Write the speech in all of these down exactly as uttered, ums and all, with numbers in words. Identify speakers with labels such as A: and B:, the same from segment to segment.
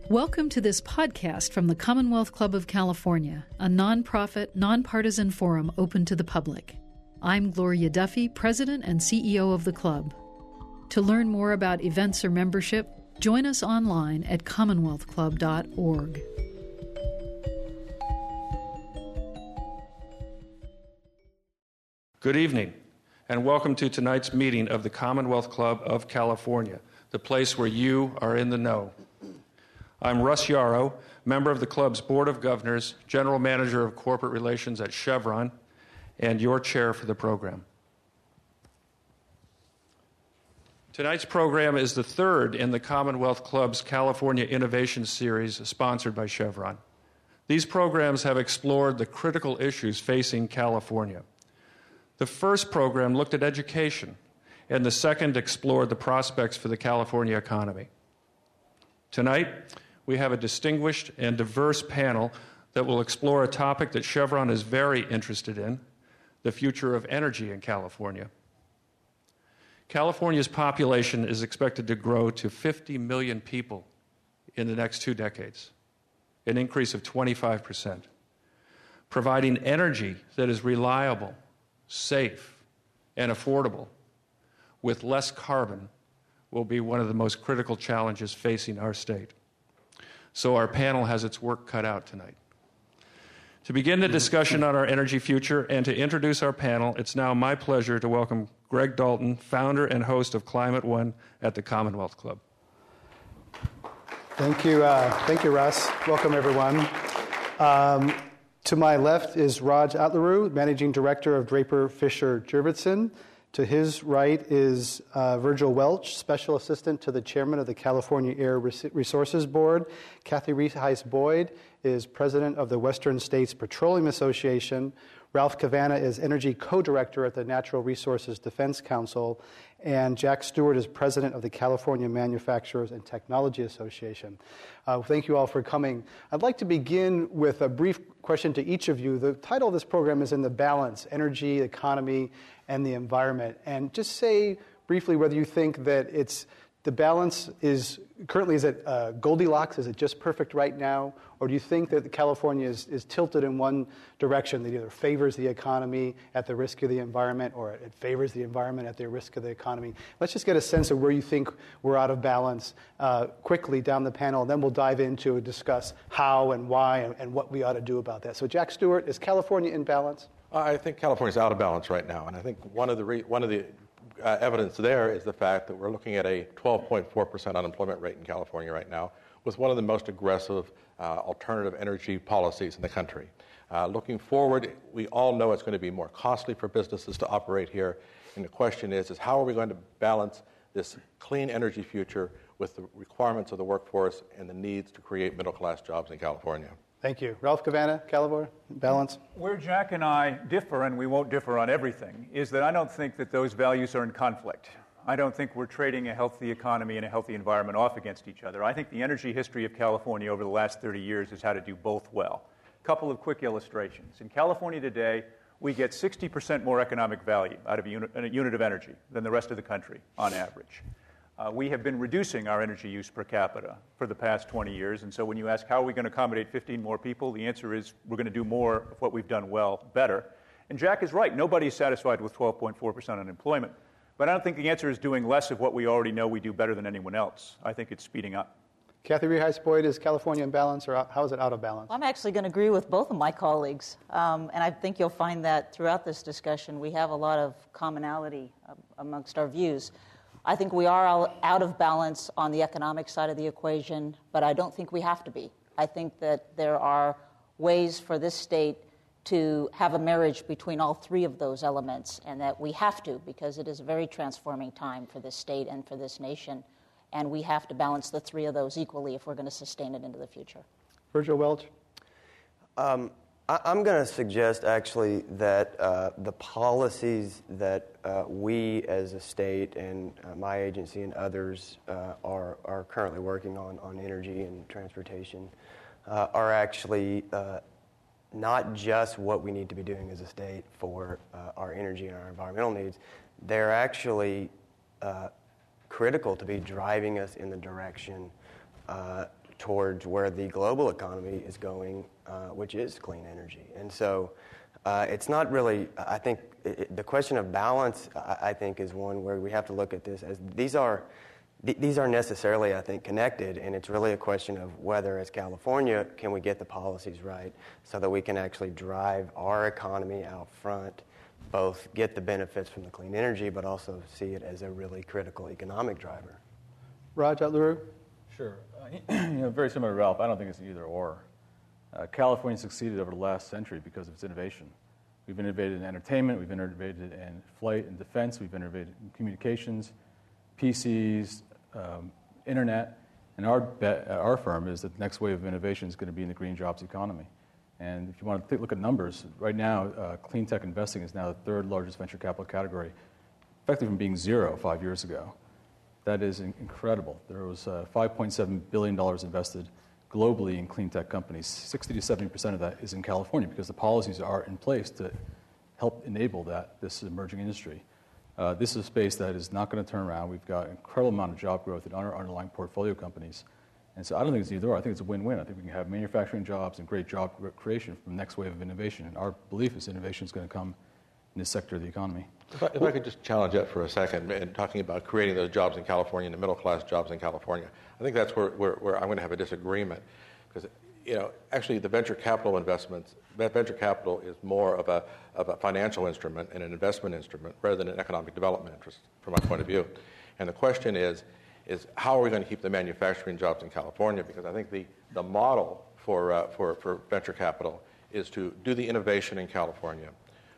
A: Welcome to this podcast from the Commonwealth Club of California, a nonprofit, nonpartisan forum open to the public. I'm Gloria Duffy, President and C E O of the club. To learn more about events or membership, join us online at commonwealth club dot org.
B: Good evening, and welcome to tonight's meeting of the Commonwealth Club of California, the place where you are in the know. I'm Russ Yarrow, member of the club's Board of Governors, General Manager of Corporate Relations at Chevron, and your chair for the program. Tonight's program is the third in the Commonwealth Club's California Innovation Series, sponsored by Chevron. These programs have explored the critical issues facing California. The first program looked at education, and the second explored the prospects for the California economy. Tonight, we have a distinguished and diverse panel that will explore a topic that Chevron is very interested in, the future of energy in California. California's population is expected to grow to fifty million people in the next two decades, an increase of twenty-five percent. Providing energy that is reliable, safe, and affordable with less carbon will be one of the most critical challenges facing our state. So our panel has its work cut out tonight. To begin the discussion on our energy future and to introduce our panel, it's now my pleasure to welcome Greg Dalton, founder and host of Climate One at the Commonwealth Club.
C: Thank you, uh, thank you, Russ. Welcome, everyone. Um, to my left is Raj Atlaru, Managing Director of Draper Fisher Jurvetson. To his right is uh, Virgil Welch, Special Assistant to the Chairman of the California Air Resources Board. Kathy Reese-Boyd is President of the Western States Petroleum Association. Ralph Cavanna is Energy Co-Director at the Natural Resources Defense Council. And Jack Stewart is President of the California Manufacturers and Technology Association. Uh, thank you all for coming. I'd like to begin with a brief question to each of you. The title of this program is In the Balance, Energy, Economy, and the Environment. And just say briefly whether you think that it's the balance is currently, is it uh, Goldilocks? Is it just perfect right now? Or do you think that California is, is tilted in one direction that either favors the economy at the risk of the environment, or it favors the environment at the risk of the economy? Let's just get a sense of where you think we're out of balance uh, quickly down the panel, and then we'll dive into and discuss how and why and, and what we ought to do about that. So Jack Stewart, is California in balance?
D: I think California's out of balance right now, and I think one of the re- one of the uh, evidence there is the fact that we're looking at a twelve point four percent unemployment rate in California right now, with one of the most aggressive uh, alternative energy policies in the country. Uh, looking forward, we all know it's going to be more costly for businesses to operate here, and the question is, is how are we going to balance this clean energy future with the requirements of the workforce and the needs to create middle-class jobs in California?
C: Thank you. Ralph Cavanna, California, balance.
E: Where Jack and I differ, and we won't differ on everything, is that I don't think that those values are in conflict. I don't think we're trading a healthy economy and a healthy environment off against each other. I think the energy history of California over the last thirty years is how to do both well. A couple of quick illustrations. In California today, we get sixty percent more economic value out of a unit, a unit of energy than the rest of the country on average. Uh, we have been reducing our energy use per capita for the past twenty years, and so when you ask how are we going to accommodate fifteen more people, the answer is we're going to do more of what we've done well better. And Jack is right. Nobody is satisfied with twelve point four percent unemployment, but I don't think the answer is doing less of what we already know we do better than anyone else. I think it's speeding up.
C: Kathy Reese-Boyd, is California in balance, or how is it out of balance?
F: I'm actually going to agree with both of my colleagues, um, and I think you'll find that throughout this discussion we have a lot of commonality uh, amongst our views. I think we are out of balance on the economic side of the equation, but I don't think we have to be. I think that there are ways for this state to have a marriage between all three of those elements, and that we have to, because it is a very transforming time for this state and for this nation, and we have to balance the three of those equally if we're going to sustain it into the future.
C: Virgil Welch?
G: Um, I, I'm going to suggest, actually, that uh, the policies that uh, we as a state and uh, my agency and others uh, are, are currently working on, on energy and transportation, uh, are actually uh, not just what we need to be doing as a state for uh, our energy and our environmental needs. They're actually uh, critical to be driving us in the direction uh, towards where the global economy is going, uh, which is clean energy. And so uh, it's not really, I think, it, the question of balance, I, I think, is one where we have to look at this as these are th- these are necessarily, I think, connected, and it's really a question of whether, as California, can we get the policies right so that we can actually drive our economy out front, both get the benefits from the clean energy, but also see it as a really critical economic driver.
C: Raj Atlaru?
H: Sure. Uh, you know, very similar to Ralph, I don't think it's either or. Uh, California succeeded over the last century because of its innovation. We've innovated in entertainment, we've innovated in flight and defense, we've innovated in communications, P Cs, um, internet, and our bet, uh, our firm is that the next wave of innovation is going to be in the green jobs economy. And if you want to th- look at numbers, right now, uh, clean tech investing is now the third largest venture capital category, effectively from being zero five years ago. That is in- incredible. There was uh, five point seven billion dollars invested globally in clean tech companies. sixty to seventy percent of that is in California because the policies are in place to help enable that, this emerging industry. Uh, this is a space that is not going to turn around. We've got an incredible amount of job growth in our underlying portfolio companies. And so I don't think it's either or. I think it's a win-win. I think we can have manufacturing jobs and great job creation from the next wave of innovation. And our belief is innovation is going to come in this sector of the economy.
D: If I, if I could just challenge that for a second, and talking about creating those jobs in California and the middle-class jobs in California, I think that's where, where, where I'm going to have a disagreement. Because, you know, actually the venture capital investments, that venture capital is more of a, of a financial instrument and an investment instrument rather than an economic development interest, from my point of view. And the question is, is how are we going to keep the manufacturing jobs in California? Because I think the, the model for, uh, for, for venture capital is to do the innovation in California,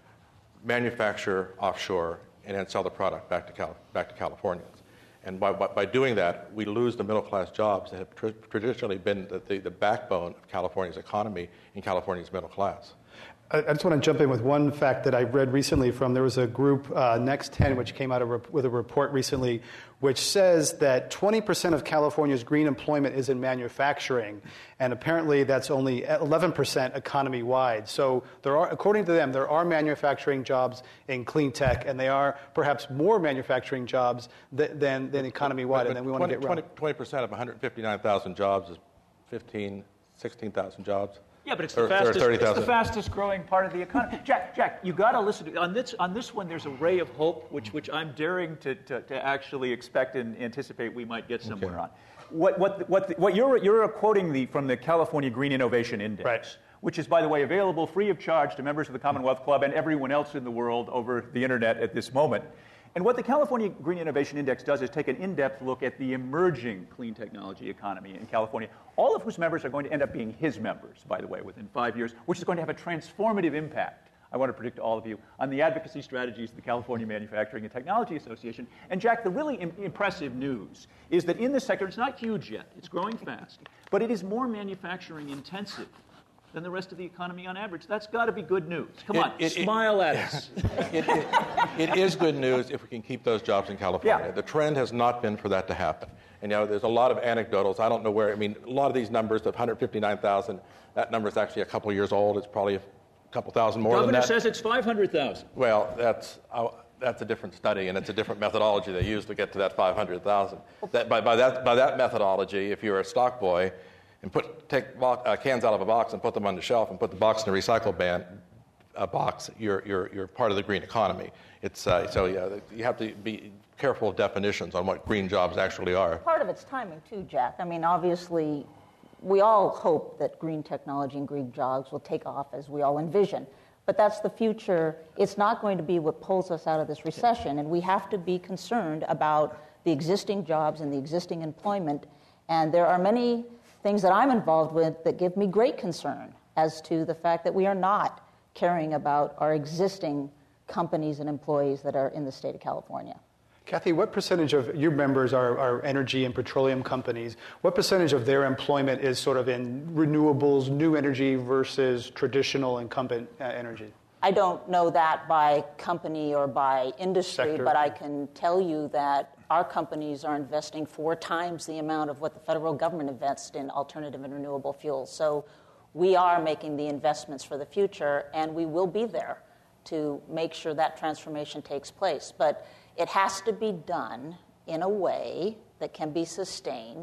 D: manufacture offshore, and then sell the product back to, Cal- back to Californians. And by, by, by doing that, we lose the middle-class jobs that have tr- traditionally been the, the, the backbone of California's economy and California's middle class.
C: I just want to jump in with one fact that I read recently from, there was a group, uh, Next ten, which came out of, with a report recently, which says that twenty percent of California's green employment is in manufacturing, and apparently that's only eleven percent economy-wide. So there are, according to them, there are manufacturing jobs in clean tech, and they are perhaps more manufacturing jobs th- than, than economy-wide, and then we want to get
D: twenty, twenty percent of one hundred fifty-nine thousand jobs is fifteen, sixteen thousand jobs.
E: Yeah, but it's the, fastest, it's the fastest growing part of the economy. Jack, Jack, you got to listen to on this. On this one, there's a ray of hope, which which I'm daring to, to, to actually expect and anticipate we might get somewhere okay. on. What what what what you're you're quoting the from the California Green Innovation Index,
C: right.
E: which is, by the way, available free of charge to members of the Commonwealth Club and everyone else in the world over the internet at this moment. And what the California Green Innovation Index does is take an in-depth look at the emerging clean technology economy in California, all of whose members are going to end up being his members, by the way, within five years, which is going to have a transformative impact, I want to predict to all of you, on the advocacy strategies of the California Manufacturing and Technology Association. And, Jack, the really im- impressive news is that in this sector, it's not huge yet, it's growing fast, but it is more manufacturing intensive than the rest of the economy on average. That's got to be good news. Come it, on, it, smile it, at us.
D: It, it, it is good news if we can keep those jobs in California.
E: Yeah.
D: The trend has not been for that to happen. And, you know, there's a lot of anecdotals. I don't know where, I mean, a lot of these numbers of one hundred fifty-nine thousand, that number is actually a couple years old. It's probably a couple thousand more
E: Governor
D: than that.
E: Governor says it's five hundred thousand.
D: Well, that's... Uh, That's a different study, and it's a different methodology they use to get to that five hundred thousand. That, by, by, that, by that methodology, if you're a stock boy and put, take bo- uh, cans out of a box and put them on the shelf and put the box in a recycle ban, uh, box, you're, you're, you're part of the green economy. It's, uh, so yeah, you have to be careful of definitions on what green jobs actually are.
F: Part of it's timing, too, Jack. I mean, obviously, we all hope that green technology and green jobs will take off as we all envision. But that's the future. It's not going to be what pulls us out of this recession. And we have to be concerned about the existing jobs and the existing employment. And there are many things that I'm involved with that give me great concern as to the fact that we are not caring about our existing companies and employees that are in the state of California.
C: Kathy, what percentage of your members are, are energy and petroleum companies? What percentage of their employment is sort of in renewables, new energy versus traditional incumbent uh, energy?
F: I don't know that by company or by industry,
C: Sector.
F: But I can tell you that our companies are investing four times the amount of what the federal government invests in alternative and renewable fuels. So we are making the investments for the future, and we will be there to make sure that transformation takes place. But it has to be done in a way that can be sustained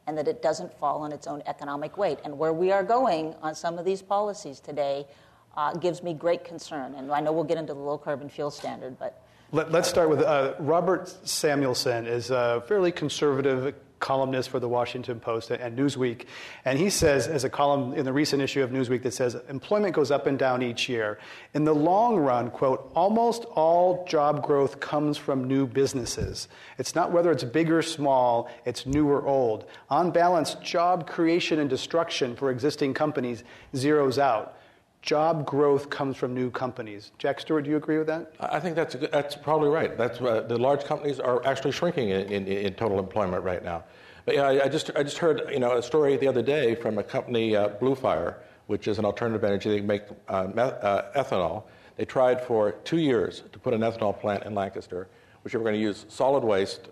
F: and that it doesn't fall on its own economic weight. And where we are going on some of these policies today uh, gives me great concern. And I know we'll get into the low-carbon fuel standard, but...
C: Let, let's start with uh, Robert Samuelson is a fairly conservative columnist for the Washington Post and Newsweek. And he says, as a column in the recent issue of Newsweek that says, employment goes up and down each year. In the long run, quote, almost all job growth comes from new businesses. It's not whether it's big or small, it's new or old. On balance, job creation and destruction for existing companies zeroes out. Job growth comes from new companies. Jack Stewart, do you agree with that?
D: I think that's that's probably right. That's uh, the large companies are actually shrinking in, in, in total employment right now. But yeah, I, I just I just heard you know a story the other day from a company, uh, Blue Fire, which is an alternative energy. They make uh, meth, uh, ethanol. They tried for two years to put an ethanol plant in Lancaster, which they were going to use solid waste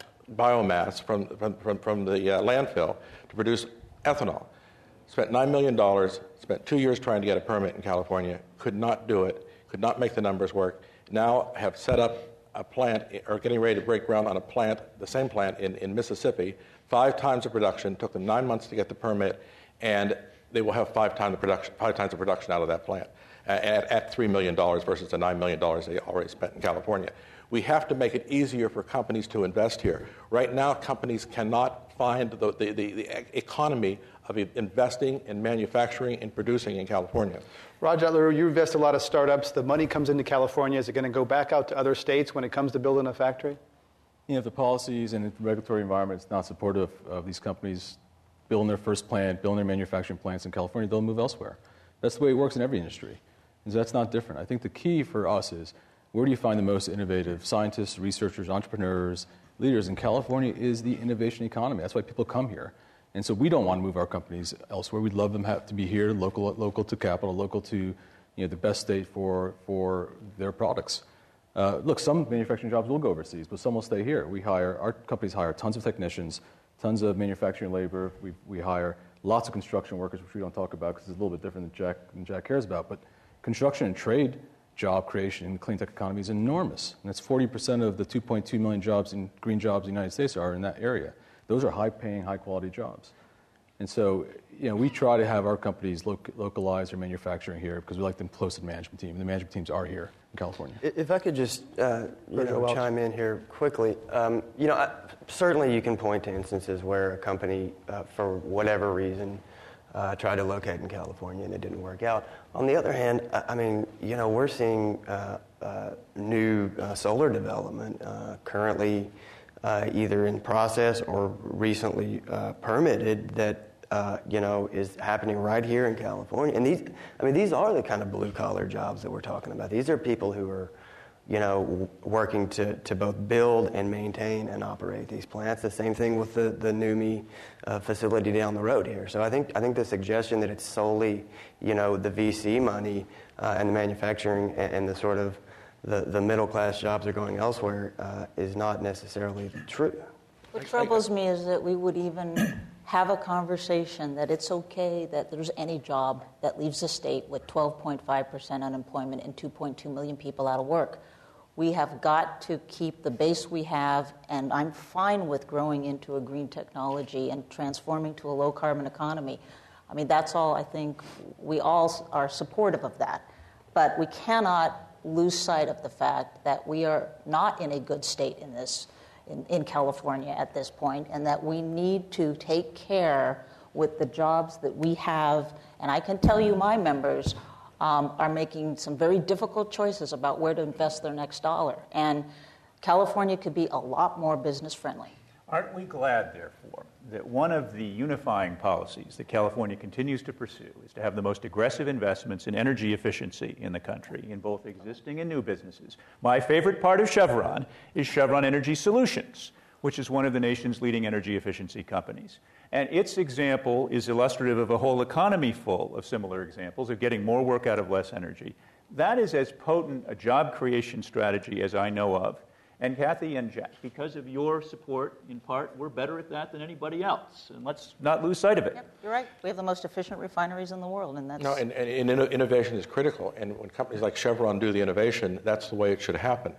D: biomass from from from, from the uh, landfill to produce ethanol. Spent nine million dollars, spent two years trying to get a permit in California, could not do it, could not make the numbers work. Now have set up a plant, or getting ready to break ground on a plant, the same plant in, in Mississippi, five times the production, took them nine months to get the permit, and they will have five times the production, five times the production out of that plant uh, at, at three million dollars versus the nine million dollars they already spent in California. We have to make it easier for companies to invest here. Right now, companies cannot find the, the, the, the economy of investing in manufacturing and producing in California.
C: Raj Atlaru, you invest a lot of startups. The money comes into California. Is it going to go back out to other states when it comes to building a factory?
H: You know, if the policies and the regulatory environment is not supportive of these companies building their first plant, building their manufacturing plants in California, they'll move elsewhere. That's the way it works in every industry. And so that's not different. I think the key for us is, where do you find the most innovative scientists, researchers, entrepreneurs, leaders? In California is the innovation economy. That's why people come here. And so we don't want to move our companies elsewhere. We'd love them have to be here, local, local to capital, local to you know, the best state for, for their products. Uh, look, some manufacturing jobs will go overseas, but some will stay here. We hire, our companies hire tons of technicians, tons of manufacturing labor. We, we hire lots of construction workers, which we don't talk about because it's a little bit different than Jack, than Jack cares about. But construction and trade job creation in the clean tech economy is enormous. And that's forty percent of the two point two million jobs in green jobs in the United States are in that area. Those are high-paying, high-quality jobs. And so, you know, we try to have our companies loc- localize their manufacturing here because we like them close to the management team. The management teams are here in California.
G: If I could just, uh, you know, chime in here quickly. Um, you know, I, certainly you can point to instances where a company, uh, for whatever reason, uh, tried to locate in California and it didn't work out. On the other hand, I, I mean, you know, we're seeing uh, uh, new uh, solar development uh, currently Uh, either in process or recently uh, permitted that uh, you know is happening right here in California. And these, I mean, these are the kind of blue collar jobs that we're talking about. These are people who are, you know, w- working to, to both build and maintain and operate these plants. The same thing with the the NUMMI uh, facility down the road here. So I think I think the suggestion that it's solely, you know, the V C money uh, and the manufacturing and, and the sort of The, the middle-class jobs are going elsewhere uh, is not necessarily true.
F: What troubles me is that we would even have a conversation that it's okay that there's any job that leaves the state with twelve point five percent unemployment and two point two million people out of work. We have got to keep the base we have, and I'm fine with growing into a green technology and transforming to a low-carbon economy. I mean, that's all I think we all are supportive of that. But we cannot lose sight of the fact that we are not in a good state in this, in, in California at this point, and that we need to take care with the jobs that we have. And I can tell you my members um, are making some very difficult choices about where to invest their next dollar. And California could be a lot more business friendly.
E: Aren't we glad, therefore, that one of the unifying policies that California continues to pursue is to have the most aggressive investments in energy efficiency in the country, in both existing and new businesses? My favorite part of Chevron is Chevron Energy Solutions, which is one of the nation's leading energy efficiency companies. And its example is illustrative of a whole economy full of similar examples of getting more work out of less energy. That is as potent a job creation strategy as I know of. And Kathy and Jack, because of your support, in part, we're better at that than anybody else. And let's not lose sight of it.
F: Yep, you're right. We have the most efficient refineries in the world, and that's...
D: No, and, and, and innovation is critical. And when companies like Chevron do the innovation, that's the way it should happen.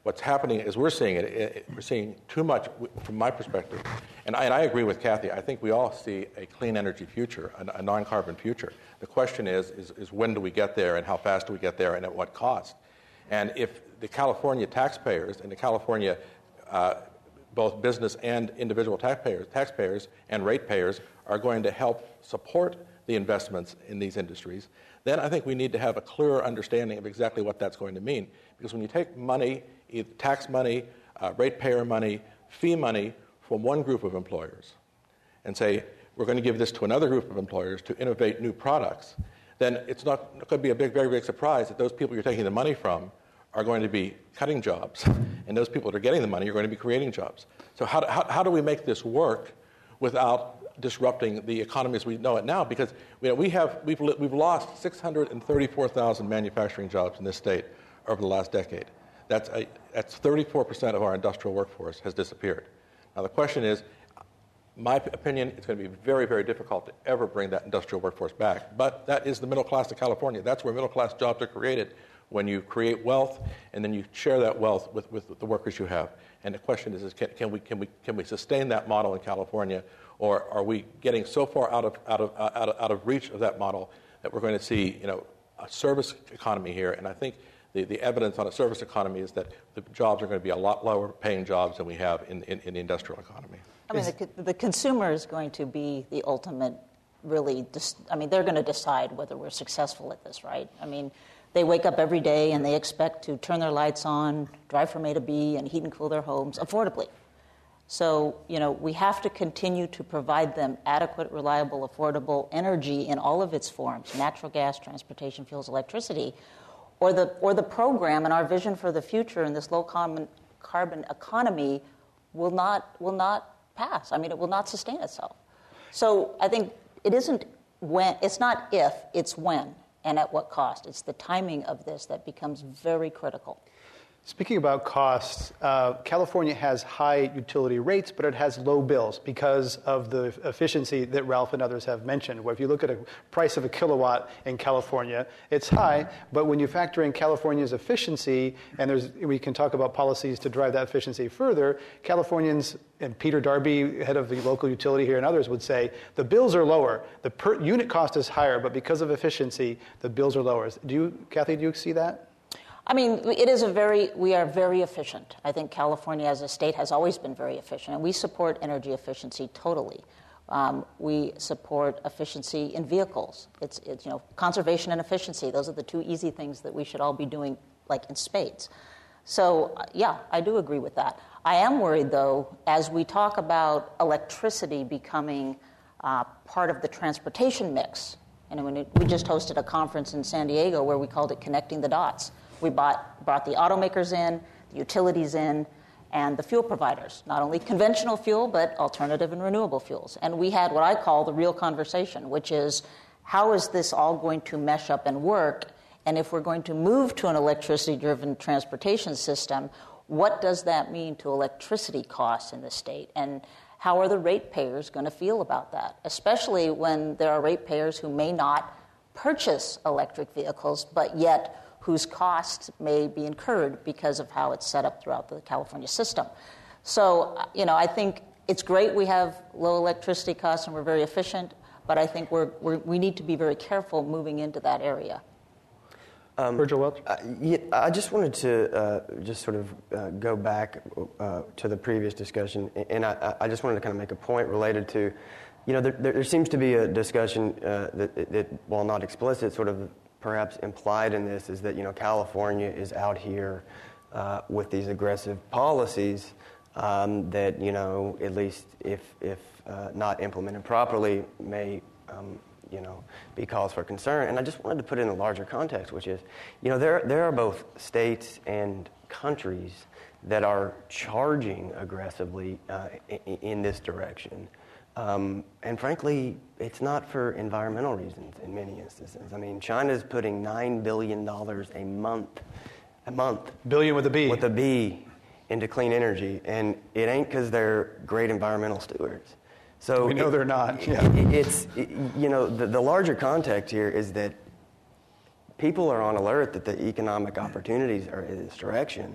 D: what's happening is we're seeing it, it we're seeing too much from my perspective, and I, and I agree with Kathy. I think we all see a clean energy future, a, a non-carbon future. The question is, is, is when do we get there, and how fast do we get there, and at what cost? And if the California taxpayers and the California uh, both business and individual taxpayers, taxpayers and ratepayers are going to help support the investments in these industries, then I think we need to have a clearer understanding of exactly what that's going to mean. Because when you take money, either tax money, uh, ratepayer money, fee money from one group of employers and say, we're going to give this to another group of employers to innovate new products, then it's not going to be a big, very big surprise that those people you're taking the money from are going to be cutting jobs, and those people that are getting the money are going to be creating jobs. So how, how, how do we make this work without disrupting the economy as we know it now? Because you know, we have, we've, we've lost six hundred thirty-four thousand manufacturing jobs in this state over the last decade. That's, a, that's thirty-four percent of our industrial workforce has disappeared. Now the question is, my opinion, it's going to be very, very difficult to ever bring that industrial workforce back. But that is the middle class of California. That's where middle class jobs are created, when you create wealth and then you share that wealth with, with the workers you have. And the question is, is can, can, we, can, we, can we sustain that model in California, or are we getting so far out of, out of, out of, out of reach of that model that we're going to see, you know, a service economy here? And I think the, the evidence on a service economy is that the jobs are going to be a lot lower paying jobs than we have in, in, in the industrial economy.
F: I mean, the, the consumer is going to be the ultimate, really, I mean, they're going to decide whether we're successful at this, right? I mean, they wake up every day and they expect to turn their lights on, drive from A to B, and heat and cool their homes affordably. So, you know, we have to continue to provide them adequate, reliable, affordable energy in all of its forms, natural gas, transportation fuels, electricity, or the, or the program and our vision for the future in this low carbon, carbon economy will not, will not pass. I mean, it will not sustain itself. So I think it isn't when, it's not if, it's when. And at what cost? It's the timing of this that becomes very critical.
C: Speaking about costs, uh, California has high utility rates, but it has low bills because of the efficiency that Ralph and others have mentioned. Where if you look at a price of a kilowatt in California, it's high, but when you factor in California's efficiency, and there's, we can talk about policies to drive that efficiency further, Californians, and Peter Darby, head of the local utility here, and others would say, the bills are lower. The per unit cost is higher, but because of efficiency, the bills are lower. Do you, Kathy, do you see that?
F: I mean, it is a very, we are very efficient. I think California as a state has always been very efficient, and we support energy efficiency totally. Um, we support efficiency in vehicles. It's, it's, you know, conservation and efficiency. Those are the two easy things that we should all be doing, like in spades. So, yeah, I do agree with that. I am worried, though, as we talk about electricity becoming uh, part of the transportation mix. And when it, we just hosted a conference in San Diego where we called it Connecting the Dots. We bought, brought the automakers in, the utilities in, and the fuel providers, not only conventional fuel, but alternative and renewable fuels. And we had what I call the real conversation, which is, how is this all going to mesh up and work? And if we're going to move to an electricity-driven transportation system, what does that mean to electricity costs in the state? And how are the ratepayers going to feel about that, especially when there are ratepayers who may not purchase electric vehicles, but yet whose costs may be incurred because of how it's set up throughout the California system. So, you know, I think it's great we have low electricity costs and we're very efficient, but I think we're, we're, we need to be very careful moving into that area.
C: Um, Virgil Welch?
G: Uh, yeah, I just wanted to uh, just sort of uh, go back uh, to the previous discussion, and I, I just wanted to kind of make a point related to, you know, there, there seems to be a discussion uh, that, that, while not explicit, sort of perhaps implied in this is that, you know, California is out here uh, with these aggressive policies um, that, you know, at least if if uh, not implemented properly, may, um, you know, be cause for concern. And I just wanted to put it in a larger context, which is, you know, there there are both states and countries that are charging aggressively uh, in, in this direction. Um, and frankly, it's not for environmental reasons in many instances. I mean, China's putting nine billion dollars a month, a month.
C: Billion with a B.
G: With a B into clean energy. And it ain't because they're great environmental stewards. So
C: we know
G: it,
C: they're not.
G: Yeah. It, it's, it, you know, the, the larger context here is that people are on alert that the economic opportunities are in this direction.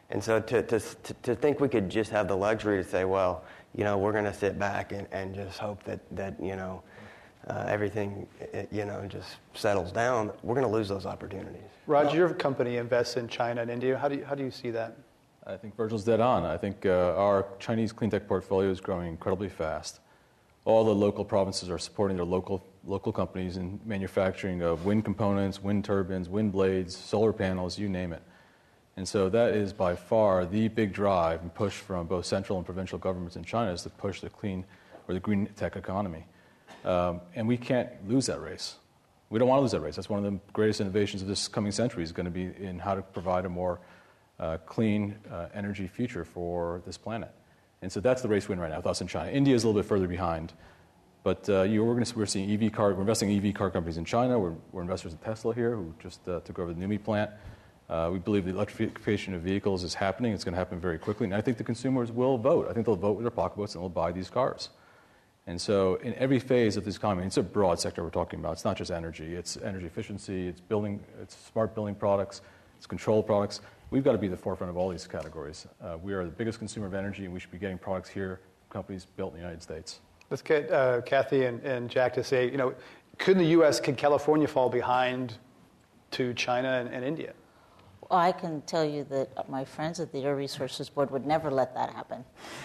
G: And so to, to, to think we could just have the luxury to say, well, you know, we're going to sit back and, and just hope that, that you know, uh, everything, you know, just settles down, we're going to lose those opportunities.
C: Roger, your company invests in China and India. How do you, how do you see that?
H: I think Virgil's dead on. I think uh, our Chinese clean tech portfolio is growing incredibly fast. All the local provinces are supporting their local local companies in manufacturing of wind components, wind turbines, wind blades, solar panels, you name it. And so that is by far the big drive and push from both central and provincial governments in China is to push the clean or the green tech economy. Um, and we can't lose that race. We don't want to lose that race. That's one of the greatest innovations of this coming century is going to be in how to provide a more uh, clean uh, energy future for this planet. And so that's the race we're in right now with us in China. India is a little bit further behind. But uh, you know, we're, going to, we're seeing E V car, we're investing in E V car companies in China. We're, we're investors in Tesla here, who just uh, took over the NUMMI plant. Uh, we believe the electrification of vehicles is happening. It's going to happen very quickly. And I think the consumers will vote. I think they'll vote with their pocketbooks and they'll buy these cars. And so in every phase of this economy, it's a broad sector we're talking about. It's not just energy. It's energy efficiency. It's building. It's smart building products. It's control products. We've got to be at the forefront of all these categories. Uh, we are the biggest consumer of energy, and we should be getting products here, companies built in the United States.
C: Let's get uh, Kathy and, and Jack to say, you know, couldn't the U S, could California fall behind to China and, and India?
F: Well, I can tell you that my friends at the Air Resources Board would never let that happen.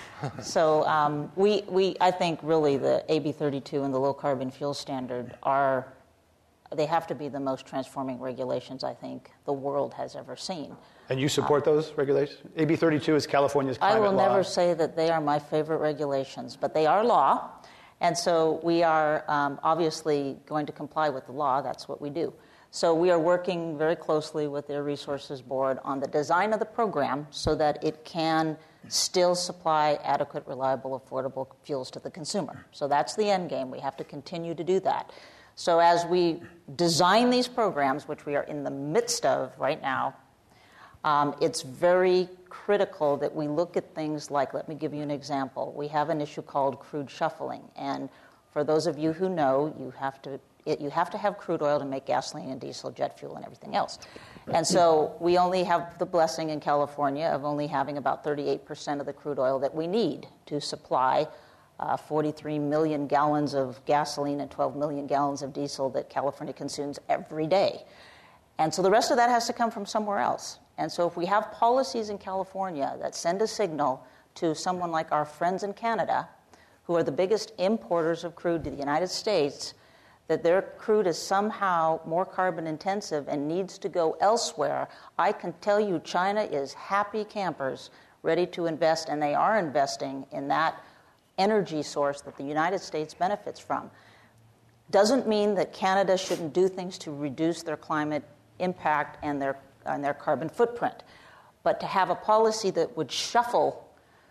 F: So um, we, we, I think really the A B thirty-two and the low carbon fuel standard are, they have to be the most transforming regulations I think the world has ever seen.
C: And you support um, those regulations? A B thirty-two is California's climate law.
F: I will
C: law.
F: never say that they are my favorite regulations, but they are law. And so we are um, obviously going to comply with the law. That's what we do. So we are working very closely with the Air Resources Board on the design of the program so that it can still supply adequate, reliable, affordable fuels to the consumer. So that's the end game. We have to continue to do that. So as we design these programs, which we are in the midst of right now, um, it's very critical that we look at things like, let me give you an example. We have an issue called crude shuffling. And for those of you who know, you have to It, you have to have crude oil to make gasoline and diesel, jet fuel, and everything else. And so we only have the blessing in California of only having about thirty-eight percent of the crude oil that we need to supply uh, forty-three million gallons of gasoline and twelve million gallons of diesel that California consumes every day. And so the rest of that has to come from somewhere else. And so if we have policies in California that send a signal to someone like our friends in Canada, who are the biggest importers of crude to the United States, that their crude is somehow more carbon intensive and needs to go elsewhere, I can tell you China is happy campers, ready to invest, and they are investing in that energy source that the United States benefits from. Doesn't mean that Canada shouldn't do things to reduce their climate impact and their, and their carbon footprint. But to have a policy that would shuffle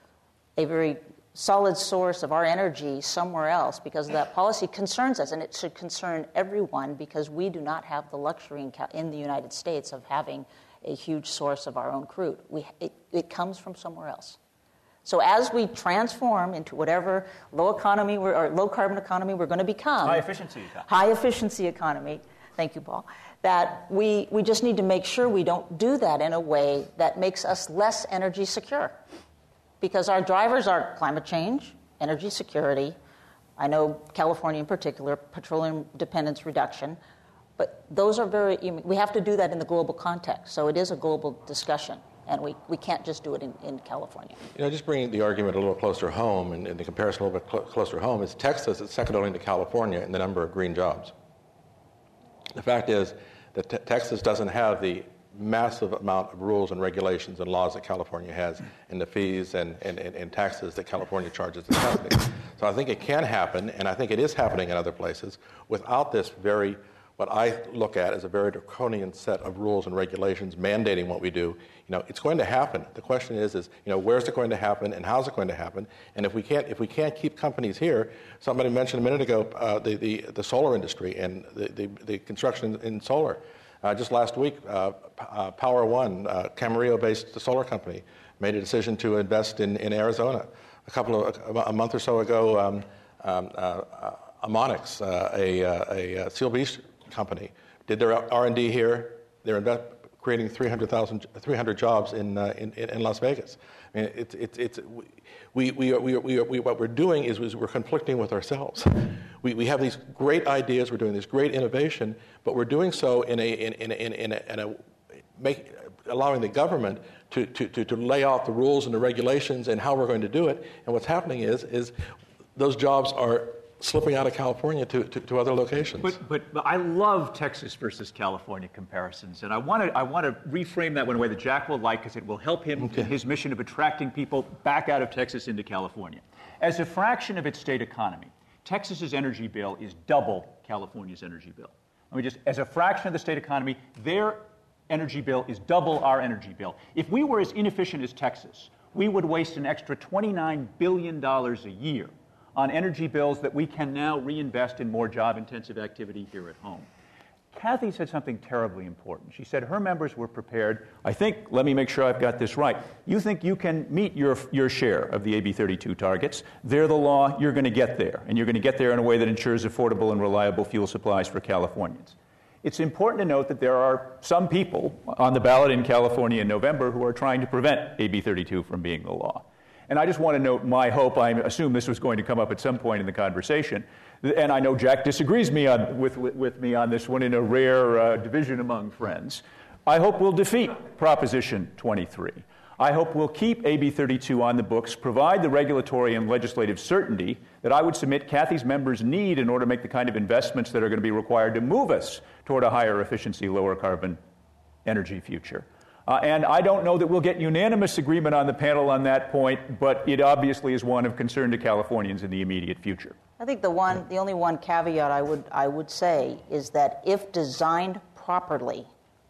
F: a very solid source of our energy somewhere else because of that policy concerns us, and it should concern everyone because we do not have the luxury in, in the United States of having a huge source of our own crude. We, it, it comes from somewhere else. So as we transform into whatever low economy we're, or low carbon economy we're going to become,
E: high efficiency economy.
F: high efficiency economy. Thank you, Paul. That we we just need to make sure we don't do that in a way that makes us less energy secure. Because our drivers are climate change, energy security, I know California in particular, petroleum dependence reduction, but those are very, we have to do that in the global context. So it is a global discussion, and we, we can't just do it in, in California.
D: You know, just bringing the argument a little closer home, and, and the comparison a little bit cl- closer home, is Texas is second only to California in the number of green jobs. The fact is that te- Texas doesn't have the massive amount of rules and regulations and laws that California has, and the fees and, and, and, and taxes that California charges its companies. So I think it can happen, and I think it is happening in other places, without this very, what I look at as a very draconian set of rules and regulations mandating what we do. You know, it's going to happen. The question is, is you know, where's it going to happen and how's it going to happen? And if we can't, if we can't keep companies here, somebody mentioned a minute ago uh, the, the the solar industry and the the, the construction in solar. Uh, just last week, uh, uh, Power One, uh, Camarillo-based solar company, made a decision to invest in, in Arizona. A couple of a month or so ago, um, um, uh, Amonix, uh, a, a, a Seal Beach company, did their R and D here. They're invest, creating three hundred thousand, three hundred jobs in, uh, in, in Las Vegas. I mean, it's, it's, it's, we, we, are, we, are, we, are, we, what we're doing is, is we're conflicting with ourselves. We, we have these great ideas, we're doing this great innovation, but we're doing so in a, in, in, in, in a, in a make, allowing the government to, to, to, to lay out the rules and the regulations and how we're going to do it. And what's happening is, is those jobs are slipping out of California to, to, to other locations.
E: But, but, but I love Texas versus California comparisons, and I want to I want to reframe that in a way that Jack will like, because it will help him okay. in his mission of attracting people back out of Texas into California. As a fraction of its state economy, Texas's energy bill is double California's energy bill. I mean, just as a fraction of the state economy, their energy bill is double our energy bill. If we were as inefficient as Texas, we would waste an extra twenty-nine billion dollars a year on energy bills that we can now reinvest in more job-intensive activity here at home. Kathy said something terribly important. She said her members were prepared. I think, let me make sure I've got this right. You think you can meet your, your share of the A B thirty-two targets. They're the law. You're going to get there. And you're going to get there in a way that ensures affordable and reliable fuel supplies for Californians. It's important to note that there are some people on the ballot in California in November who are trying to prevent A B thirty-two from being the law. And I just want to note my hope. I assume this was going to come up at some point in the conversation. And I know Jack disagrees me on, with, with, with me on this one in a rare uh, division among friends. I hope we'll defeat Proposition twenty-three. I hope we'll keep A B thirty-two on the books, provide the regulatory and legislative certainty that I would submit Kathy's members need in order to make the kind of investments that are going to be required to move us toward a higher efficiency, lower carbon energy future. Uh, and I don't know that we'll get unanimous agreement on the panel on that point, but it obviously is one of concern to Californians in the immediate future.
F: I think the one, the only one caveat I would I would say is that if designed properly,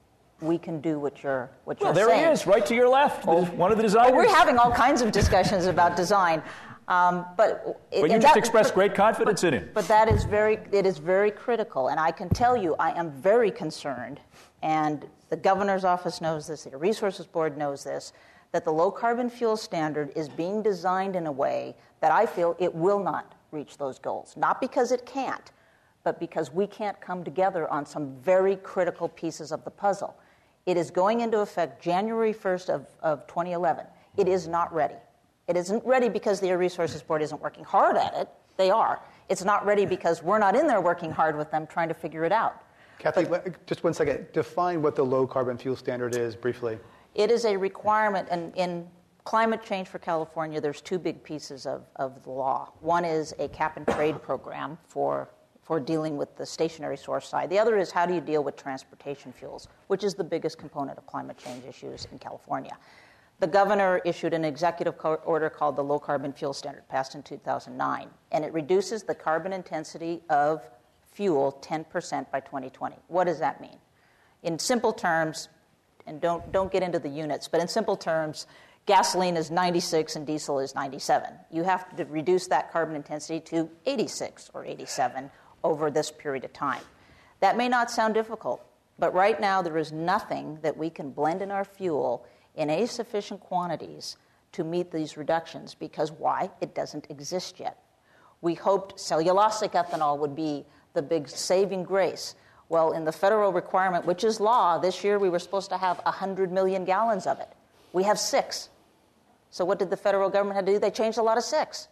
F: we can do what you're what you're
E: well, there
F: saying.
E: He is, right to your left, oh, one of the designers.
F: Oh, we're having all kinds of discussions about design, um, but
E: but you just expressed great confidence
F: but,
E: in him.
F: But that is very it is very critical, and I can tell you, I am very concerned, and the governor's office knows this, the Resources Board knows this, that the low-carbon fuel standard is being designed in a way that I feel it will not reach those goals. Not because it can't, but because we can't come together on some very critical pieces of the puzzle. It is going into effect January first of, of twenty eleven. It is not ready. It isn't ready because the Air Resources Board isn't working hard at it. They are. It's not ready because we're not in there working hard with them trying to figure it out.
C: Kathy, but, just one second. Define what the low-carbon fuel standard is briefly.
F: It is a requirement, and in climate change for California, there's two big pieces of, of the law. One is a cap-and-trade program for, for dealing with the stationary source side. The other is how do you deal with transportation fuels, which is the biggest component of climate change issues in California. The governor issued an executive co- order called the Low Carbon Fuel Standard, passed in two thousand nine, and it reduces the carbon intensity of fuel ten percent by twenty twenty. What does that mean? In simple terms, and don't don't get into the units, but in simple terms, gasoline is ninety-six and diesel is ninety-seven. You have to reduce that carbon intensity to eighty-six or eighty-seven over this period of time. That may not sound difficult, but right now there is nothing that we can blend in our fuel in any sufficient quantities to meet these reductions, because why? It doesn't exist yet. We hoped cellulosic ethanol would be the big saving grace. Well, in the federal requirement, which is law, this year we were supposed to have one hundred million gallons of it. We have six. So what did the federal government have to do? They changed a lot of six.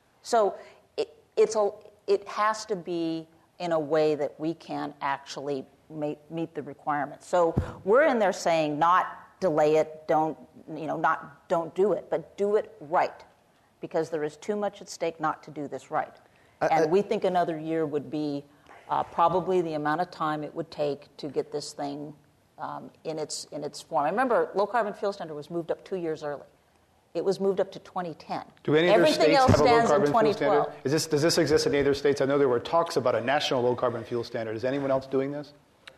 F: So it, it's a, it has to be in a way that we can actually make, meet the requirements. So we're in there saying not delay it, don't, you know, not don't do it, but do it right, because there is too much at stake not to do this right. I, and I, we think another year would be uh, probably the amount of time it would take to get this thing um, in its in its form. I remember low carbon fuel standard was moved up two years early. It was moved up to twenty ten.
C: Do any other
F: Everything
C: states
F: else
C: have a low
F: stands in
C: carbon
F: twenty
C: fuel
F: twelve.
C: standard? Is this, does this exist in any other states? I know there were talks about a national low carbon fuel standard. Is anyone else doing this?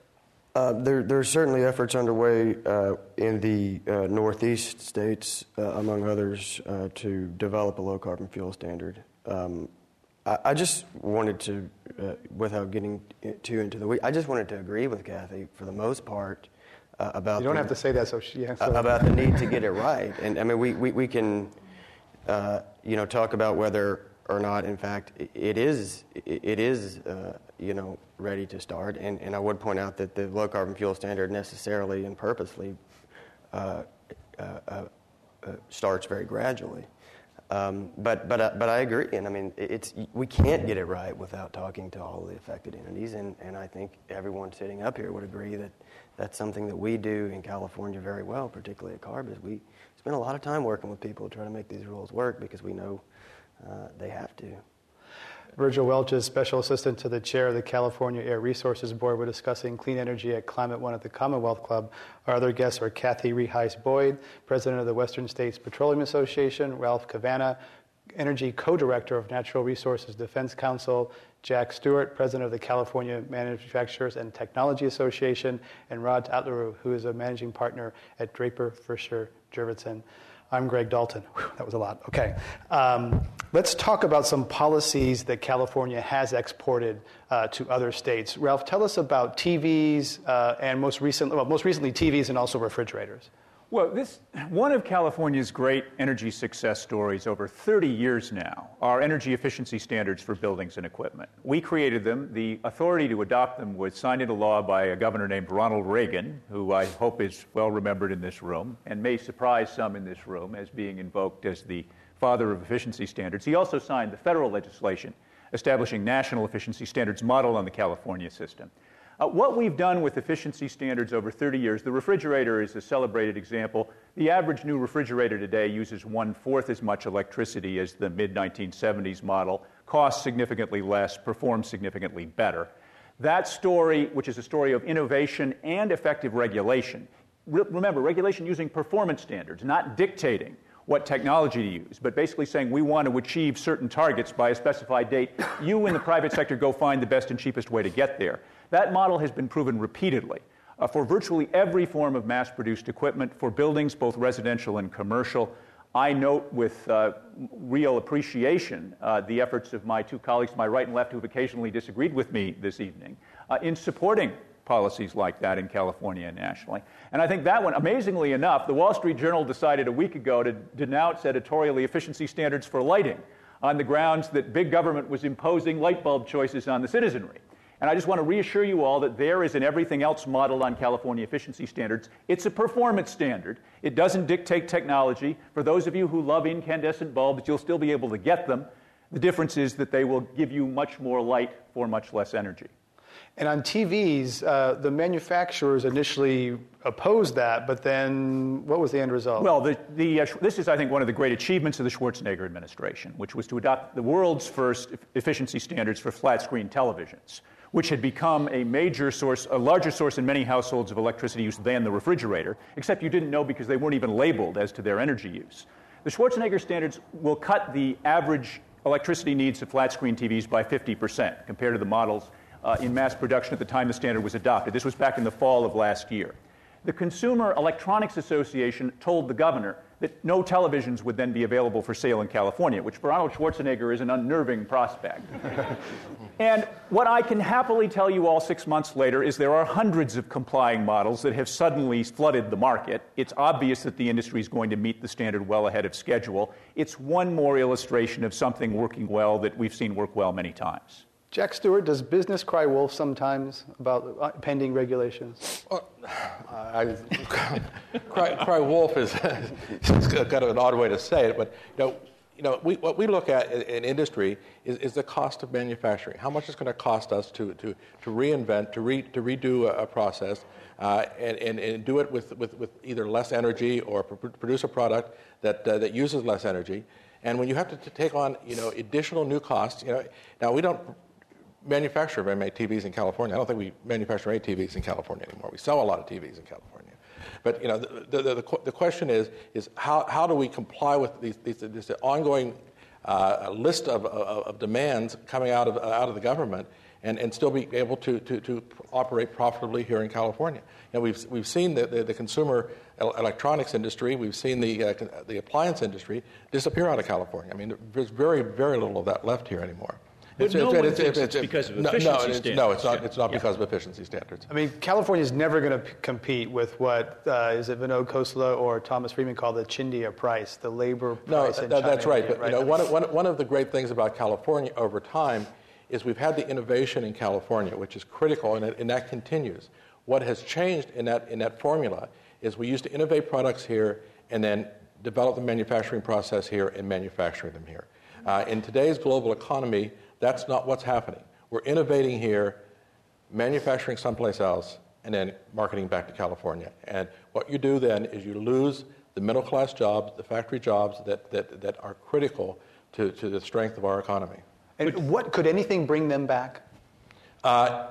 G: Uh, there, there are certainly efforts underway uh, in the uh, Northeast states, uh, among others, uh, to develop a low-carbon fuel standard. Um, I, I just wanted to, uh, without getting too into the weeds, I just wanted to agree with Kathy for the most part uh, about.
C: You don't
G: the,
C: have to say that, so she. Yeah, so.
G: About the need to get it right, and I mean, we we, we can, uh, you know, talk about whether or not, in fact, it is it is uh, you know ready to start. And, and I would point out that the low carbon fuel standard necessarily and purposely uh, uh, uh, uh, starts very gradually. Um, but but uh, but I agree, and I mean it's we can't get it right without talking to all the affected entities, and, and I think everyone sitting up here would agree that that's something that we do in California very well, particularly at CARB, is we spend a lot of time working with people to try to make these rules work because we know uh, they have to.
C: Virgil Welch is Special Assistant to the Chair of the California Air Resources Board. We're discussing clean energy at Climate One at the Commonwealth Club. Our other guests are Kathy Reheis-Boyd, President of the Western States Petroleum Association, Ralph Cavanna, Energy Co-Director of Natural Resources Defense Council, Jack Stewart, President of the California Manufacturers and Technology Association, and Raj Atlaru, who is a Managing Partner at Draper Fisher Jurvetson. I'm Greg Dalton. Whew, that was a lot. Okay. Um, let's talk about some policies that California has exported uh, to other states. Ralph, tell us about T Vs uh, and most recently, well, most recently T Vs and also refrigerators.
E: Well, this one of California's great energy success stories over thirty years now are energy efficiency standards for buildings and equipment. We created them. The authority to adopt them was signed into law by a governor named Ronald Reagan, who I hope is well remembered in this room and may surprise some in this room as being invoked as the father of efficiency standards. He also signed the federal legislation establishing national efficiency standards modeled on the California system. Uh, what we've done with efficiency standards over thirty years, the refrigerator is a celebrated example. The average new refrigerator today uses one-fourth as much electricity as the mid nineteen seventies model, costs significantly less, performs significantly better. That story, which is a story of innovation and effective regulation, re- remember, regulation using performance standards, not dictating what technology to use, but basically saying we want to achieve certain targets by a specified date. You in the private sector go find the best and cheapest way to get there. That model has been proven repeatedly uh, for virtually every form of mass-produced equipment, for buildings, both residential and commercial. I note with uh, real appreciation uh, the efforts of my two colleagues to my right and left who have occasionally disagreed with me this evening uh, in supporting policies like that in California and nationally. And I think that one, amazingly enough, the Wall Street Journal decided a week ago to denounce editorially efficiency standards for lighting on the grounds that big government was imposing light bulb choices on the citizenry. And I just want to reassure you all that there is in everything else modeled on California efficiency standards. It's a performance standard. It doesn't dictate technology. For those of you who love incandescent bulbs, you'll still be able to get them. The difference is that they will give you much more light for much less energy.
C: And on T Vs, uh, the manufacturers initially opposed that, but then what was the end result?
E: Well, the, the, uh, this is, I think, one of the great achievements of the Schwarzenegger administration, which was to adopt the world's first efficiency standards for flat-screen televisions, which had become a major source, a larger source in many households of electricity use than the refrigerator, except you didn't know because they weren't even labeled as to their energy use. The Schwarzenegger standards will cut the average electricity needs of flat-screen T Vs by fifty percent compared to the models uh, in mass production at the time the standard was adopted. This was back in the fall of last year. The Consumer Electronics Association told the governor that no televisions would then be available for sale in California, which for Arnold Schwarzenegger is an unnerving prospect. And what I can happily tell you all six months later is there are hundreds of complying models that have suddenly flooded the market. It's obvious that the industry is going to meet the standard well ahead of schedule. It's one more illustration of something working well that we've seen work well many times.
C: Jack Stewart, does business cry wolf sometimes about pending regulations?
D: Well, I, cry, cry wolf is it's kind of an odd way to say it, but you know, you know, we, what we look at in, in industry is, is the cost of manufacturing. How much it's going to cost us to to, to reinvent, to re, to redo a, a process, uh, and, and and do it with, with, with either less energy or pr- produce a product that uh, that uses less energy. And when you have to, to take on you know additional new costs, you know, now we don't manufacture very many T Vs in California. I don't think we manufacture any T Vs in California anymore. We sell a lot of T Vs in California. But you know, the the, the, the question is is how, how do we comply with these, these this ongoing uh, list of, of, of demands coming out of out of the government and, and still be able to, to, to operate profitably here in California? You know, we've we've seen the, the, the consumer electronics industry, we've seen the uh, the appliance industry disappear out of California. I mean, there's very very little of that left here anymore.
I: But no one thinks it's because of efficiency
D: no,
I: standards.
D: It's, no, it's not. It's not
I: yeah.
D: because of efficiency standards.
C: I mean, California is never going to p- compete with what uh, is it Vinod Khosla or Thomas Friedman call the Chindia price, the labor
D: no,
C: price. No,
D: th- that's right. But
C: right?
D: you know, one, one, one of the great things about California over time is we've had the innovation in California, which is critical, and, it, and that continues. What has changed in that in that formula is we used to innovate products here and then develop the manufacturing process here and manufacture them here. Uh, in today's global economy, that's not what's happening. We're innovating here, manufacturing someplace else, and then marketing back to California. And what you do then is you lose the middle-class jobs, the factory jobs that, that, that are critical to, to the strength of our economy.
C: And what could anything bring them back?
D: Uh,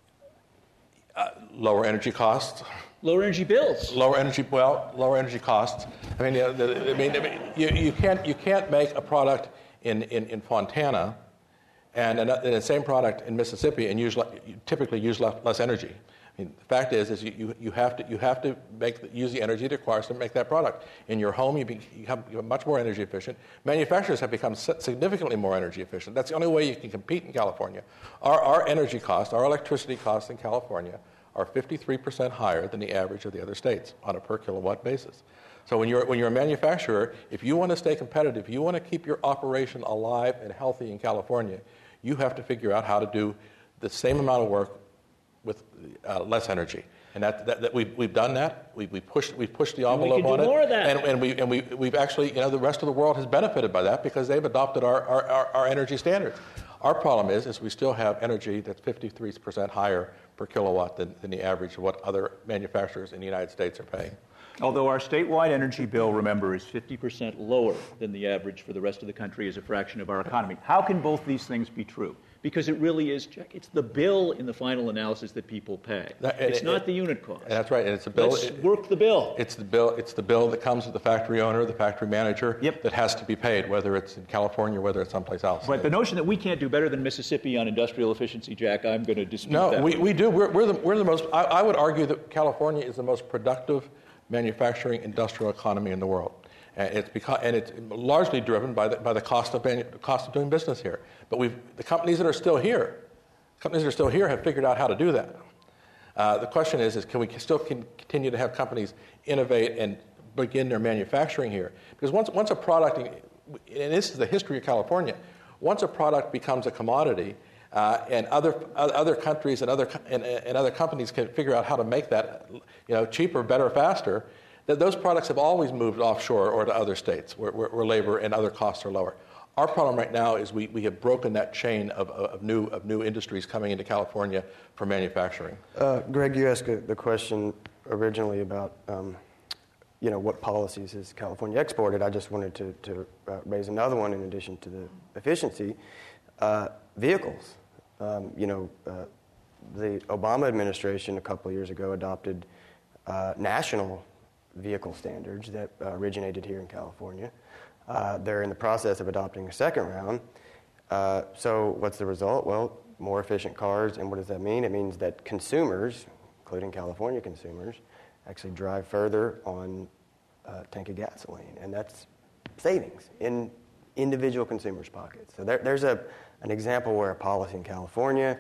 D: uh, lower energy costs.
I: Lower energy bills.
D: Lower energy, well, lower energy costs. I mean, uh, the, I mean, I mean you, you can't you can't make a product in, in, in Fontana and, and the same product in Mississippi and use you typically use less, less energy. I mean, the fact is, is you, you, you have to you have to make use the energy it requires to make that product. In your home, you, be, you have you're much more energy efficient. Manufacturers have become significantly more energy efficient. That's the only way you can compete in California. Our our energy costs, our electricity costs in California are fifty-three percent higher than the average of the other states on a per kilowatt basis. So when you're when you're a manufacturer, if you want to stay competitive, you want to keep your operation alive and healthy in California, you have to figure out how to do the same amount of work with uh, less energy. And that, that, that we've, we've done that. We we pushed we pushed the envelope
I: we can
D: on
I: do
D: it.
I: More of that.
D: And, and we and we we've actually, you know, the rest of the world has benefited by that because they've adopted our, our, our, our energy standards. Our problem is is we still have energy that's fifty-three percent higher per kilowatt than, than the average of what other manufacturers in the United States are paying.
E: Although our statewide energy bill, remember, is fifty percent lower than the average for the rest of the country as a fraction of our economy. How can both these things be true? Because it really is, Jack, it's the bill in the final analysis that people pay. That, it's it, not it, the unit cost.
D: That's right, and it's a bill.
E: Let's
D: it,
E: work the bill.
D: It's the bill. It's the bill that comes with the factory owner, the factory manager,
E: yep.
D: that has to be paid, whether it's in California or whether it's someplace else.
E: But the notion that we can't do better than Mississippi on industrial efficiency, Jack, I'm going to dispute
D: no,
E: that.
D: No, we, we do. We're, we're, the, we're the most, I, I would argue that California is the most productive manufacturing industrial economy in the world. And it's because, and it's largely driven by the, by the cost of manu- cost of doing business here. But we've the companies that are still here, companies that are still here have figured out how to do that. Uh, the question is, is can we still can continue to have companies innovate and begin their manufacturing here? Because once once a product, and this is the history of California, once a product becomes a commodity, uh, and other other countries and other and, and other companies can figure out how to make that, you know, cheaper, better, faster, that those products have always moved offshore or to other states where, where, where labor and other costs are lower. Our problem right now is we, we have broken that chain of, of new of new industries coming into California for manufacturing.
G: Uh, Greg, you asked the question originally about um, you know what policies has California exported. I just wanted to, to uh, raise another one in addition to the efficiency. Uh, vehicles. Um, you know, uh, the Obama administration a couple of years ago adopted uh, national vehicle standards that uh, originated here in California. Uh, they're in the process of adopting a second round. Uh, so what's the result? Well, more efficient cars. And what does that mean? It means that consumers, including California consumers, actually drive further on a tank of gasoline. And that's savings in individual consumers' pockets. So there, there's a an example where a policy in California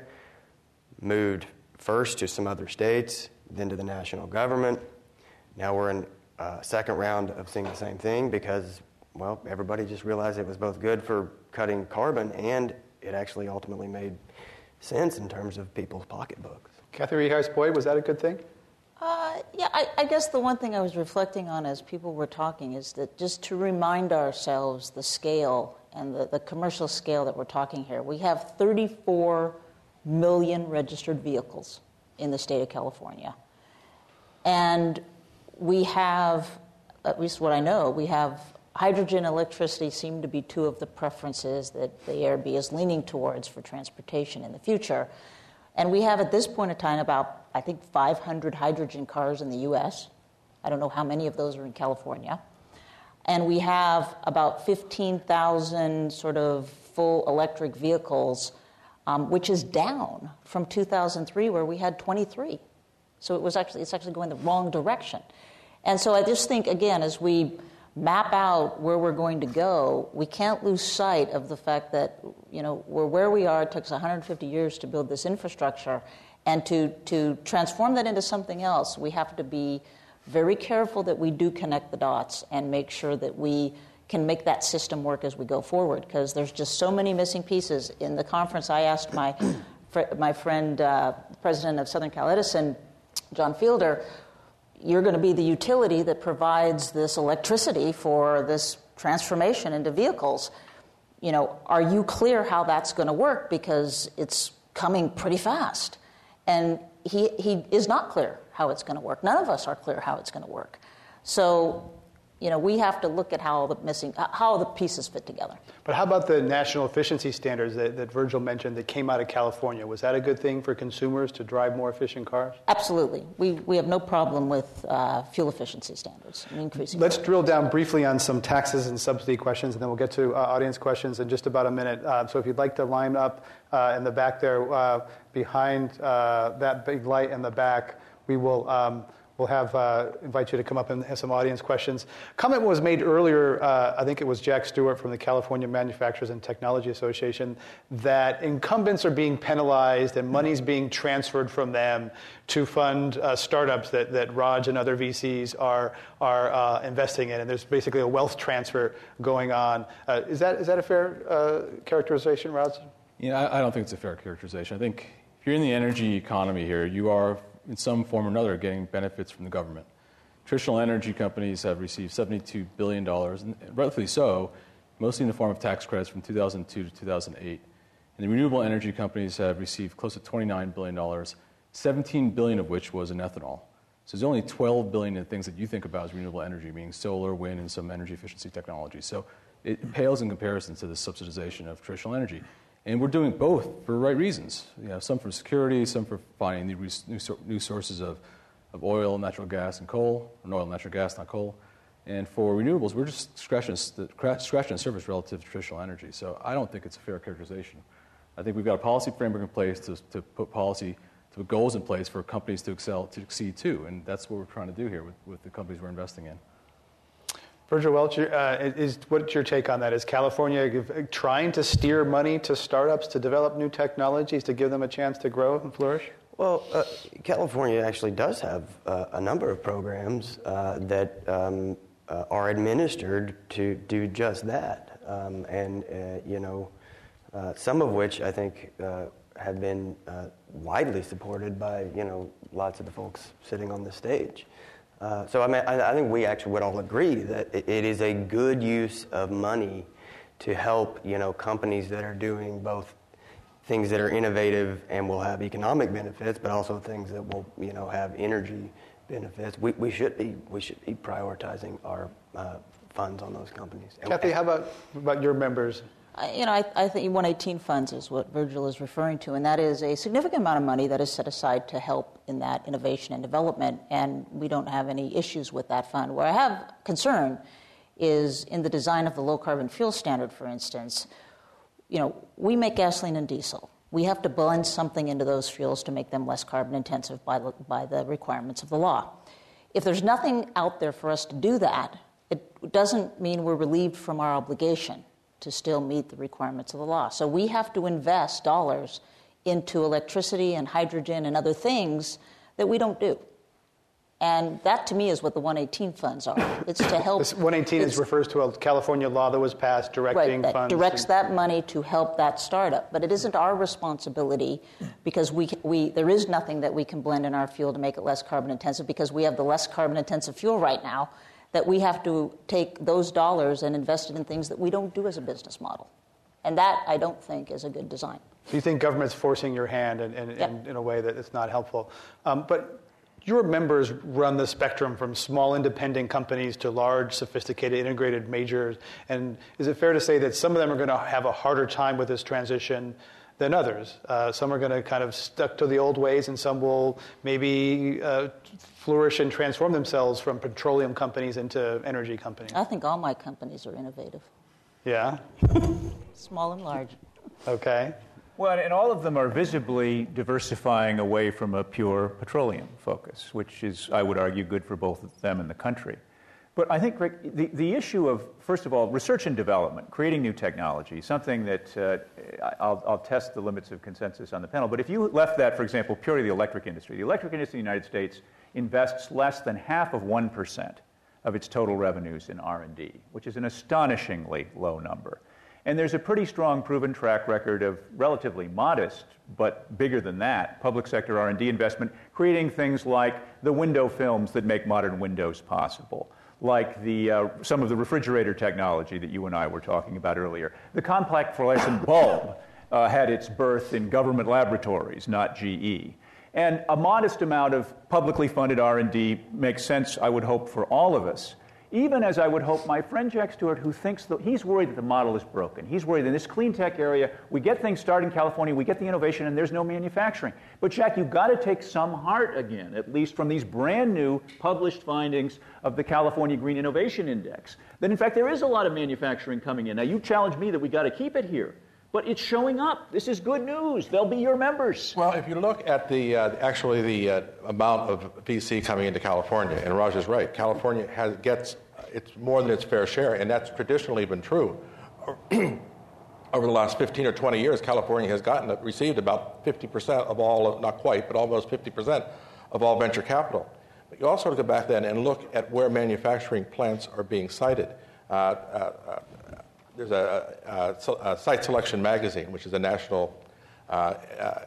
G: moved first to some other states, then to the national government. Now we're in a second round of seeing the same thing because, well, everybody just realized it was both good for cutting carbon and it actually ultimately made sense in terms of people's pocketbooks.
C: Kathy Reheis-Boyd, was that a good thing?
F: Uh, yeah, I, I guess the one thing I was reflecting on as people were talking is that just to remind ourselves the scale and the, the commercial scale that we're talking here. We have thirty-four million registered vehicles in the state of California. And we have, at least what I know, we have hydrogen, electricity seem to be two of the preferences that the A R B is leaning towards for transportation in the future. And we have at this point in time about, I think, five hundred hydrogen cars in the U S. I don't know how many of those are in California. And we have about fifteen thousand sort of full electric vehicles, um, which is down from two thousand three where we had twenty-three. So it was actually it's actually going the wrong direction. And so I just think, again, as we map out where we're going to go, we can't lose sight of the fact that, you know, we're where we are. It took us one hundred fifty years to build this infrastructure. And to, to transform that into something else, we have to be very careful that we do connect the dots and make sure that we can make that system work as we go forward, because there's just so many missing pieces. In the conference, I asked my, my friend, uh, president of Southern Cal Edison, John Fielder, you're going to be the utility that provides this electricity for this transformation into vehicles. You know, are you clear how that's going to work? Because it's coming pretty fast. And he, he is not clear how it's going to work. None of us are clear how it's going to work. So, you know, we have to look at how the missing, how the pieces fit together.
C: But how about the national efficiency standards that, that Virgil mentioned that came out of California? Was that a good thing for consumers to drive more efficient cars?
F: Absolutely. We we have no problem with uh, fuel efficiency standards and increasing.
C: Let's drill down briefly on some taxes and subsidy questions, and then we'll get to uh, audience questions in just about a minute. Uh, so if you'd like to line up uh, in the back there, uh, behind uh, that big light in the back, we will... Um, We'll have uh, invite you to come up and have some audience questions. Comment was made earlier, uh, I think it was Jack Stewart from the California Manufacturers and Technology Association, that incumbents are being penalized and money's being transferred from them to fund uh, startups that, that Raj and other V Cs are are uh, investing in, and there's basically a wealth transfer going on. Uh, is that is that a fair uh, characterization, Raj?
H: Yeah, I, I don't think it's a fair characterization. I think if you're in the energy economy here, you are in some form or another getting benefits from the government. Traditional energy companies have received seventy-two billion dollars, and rightfully so, mostly in the form of tax credits from two thousand two to two thousand eight. And the renewable energy companies have received close to twenty-nine billion dollars, seventeen billion dollars of which was in ethanol. So there's only twelve billion dollars in things that you think about as renewable energy, meaning solar, wind, and some energy efficiency technology. So it pales in comparison to the subsidization of traditional energy. And we're doing both for the right reasons. You know, some for security, some for finding new, new, new sources of, of oil, natural gas, and coal, or oil, natural gas, not coal. And for renewables, we're just scratching the, scratching the surface relative to traditional energy. So I don't think it's a fair characterization. I think we've got a policy framework in place to, to put policy, to put goals in place for companies to excel, to exceed too. And that's what we're trying to do here with, with the companies we're investing in.
C: Virgil Welch, uh, is, what's your take on that? Is California trying to steer money to startups to develop new technologies to give them a chance to grow and flourish?
G: Well, uh, California actually does have uh, a number of programs uh, that um, uh, are administered to do just that, um, and uh, you know, uh, some of which I think uh, have been uh, widely supported by you know lots of the folks sitting on the stage. Uh, so I mean, I, I think we actually would all agree that it, it is a good use of money to help, you know, companies that are doing both things that are innovative and will have economic benefits, but also things that will, you know, have energy benefits. We we should be we should be prioritizing our uh, funds on those companies.
C: Kathy, how about about your members?
F: You know, I, I think one eighteen funds is what Virgil is referring to, and that is a significant amount of money that is set aside to help in that innovation and development, and we don't have any issues with that fund. Where I have concern is in the design of the low-carbon fuel standard, for instance. You know, we make gasoline and diesel. We have to blend something into those fuels to make them less carbon-intensive by, by the requirements of the law. If there's nothing out there for us to do that, it doesn't mean we're relieved from our obligation to still meet the requirements of the law. So we have to invest dollars into electricity and hydrogen and other things that we don't do. And that, to me, is what the one eighteen funds are. It's to help.
C: This one eighteen is refers to a California law that was passed directing
F: right, that
C: funds.
F: directs
C: and...
F: that money to help that startup. But it isn't our responsibility because we, we there is nothing that we can blend in our fuel to make it less carbon intensive because we have the less carbon intensive fuel right now, that we have to take those dollars and invest it in things that we don't do as a business model. And that, I don't think, is a good design.
C: So you think government's forcing your hand in, in,
F: yep.
C: in, in a way that it's not helpful. Um, but your members run the spectrum from small independent companies to large, sophisticated, integrated majors. And is it fair to say that some of them are going to have a harder time with this transition than others? Uh, some are going to kind of stuck to the old ways, and some will maybe uh, flourish and transform themselves from petroleum companies into energy companies.
F: I think all my companies are innovative.
C: Yeah?
F: Small and large.
C: Okay.
E: Well, and all of them are visibly diversifying away from a pure petroleum focus, which is, I would argue, good for both them and the country. But I think, Rick, the, the issue of, first of all, research and development, creating new technology, something that uh, I'll, I'll test the limits of consensus on the panel, but if you left that, for example, purely the electric industry, the electric industry in the United States invests less than half of one percent of its total revenues in R and D, which is an astonishingly low number. And there's a pretty strong proven track record of relatively modest, but bigger than that, public sector R and D investment, creating things like the window films that make modern windows possible, like the, uh, some of the refrigerator technology that you and I were talking about earlier. The compact fluorescent bulb uh, had its birth in government laboratories, not G E. And a modest amount of publicly funded R and D makes sense, I would hope, for all of us. Even as I would hope my friend Jack Stewart, who thinks that he's worried that the model is broken. He's worried in this clean tech area, we get things started in California, we get the innovation, and there's no manufacturing. But Jack, you've got to take some heart again, at least from these brand new published findings of the California Green Innovation Index, that in fact there is a lot of manufacturing coming in. Now you challenge me that we got to keep it here. But it's showing up. This is good news. They'll be your members.
D: Well, if you look at the uh, actually the uh, amount of V C coming into California, and Raj is right, California has, gets it's more than its fair share, and that's traditionally been true. Over the last fifteen or twenty years, California has gotten received about fifty percent of all, not quite, but almost fifty percent of all venture capital. But you also have to go back then and look at where manufacturing plants are being sited. Uh, uh, uh, There's a, a, a Site Selection magazine, which is a national uh, uh,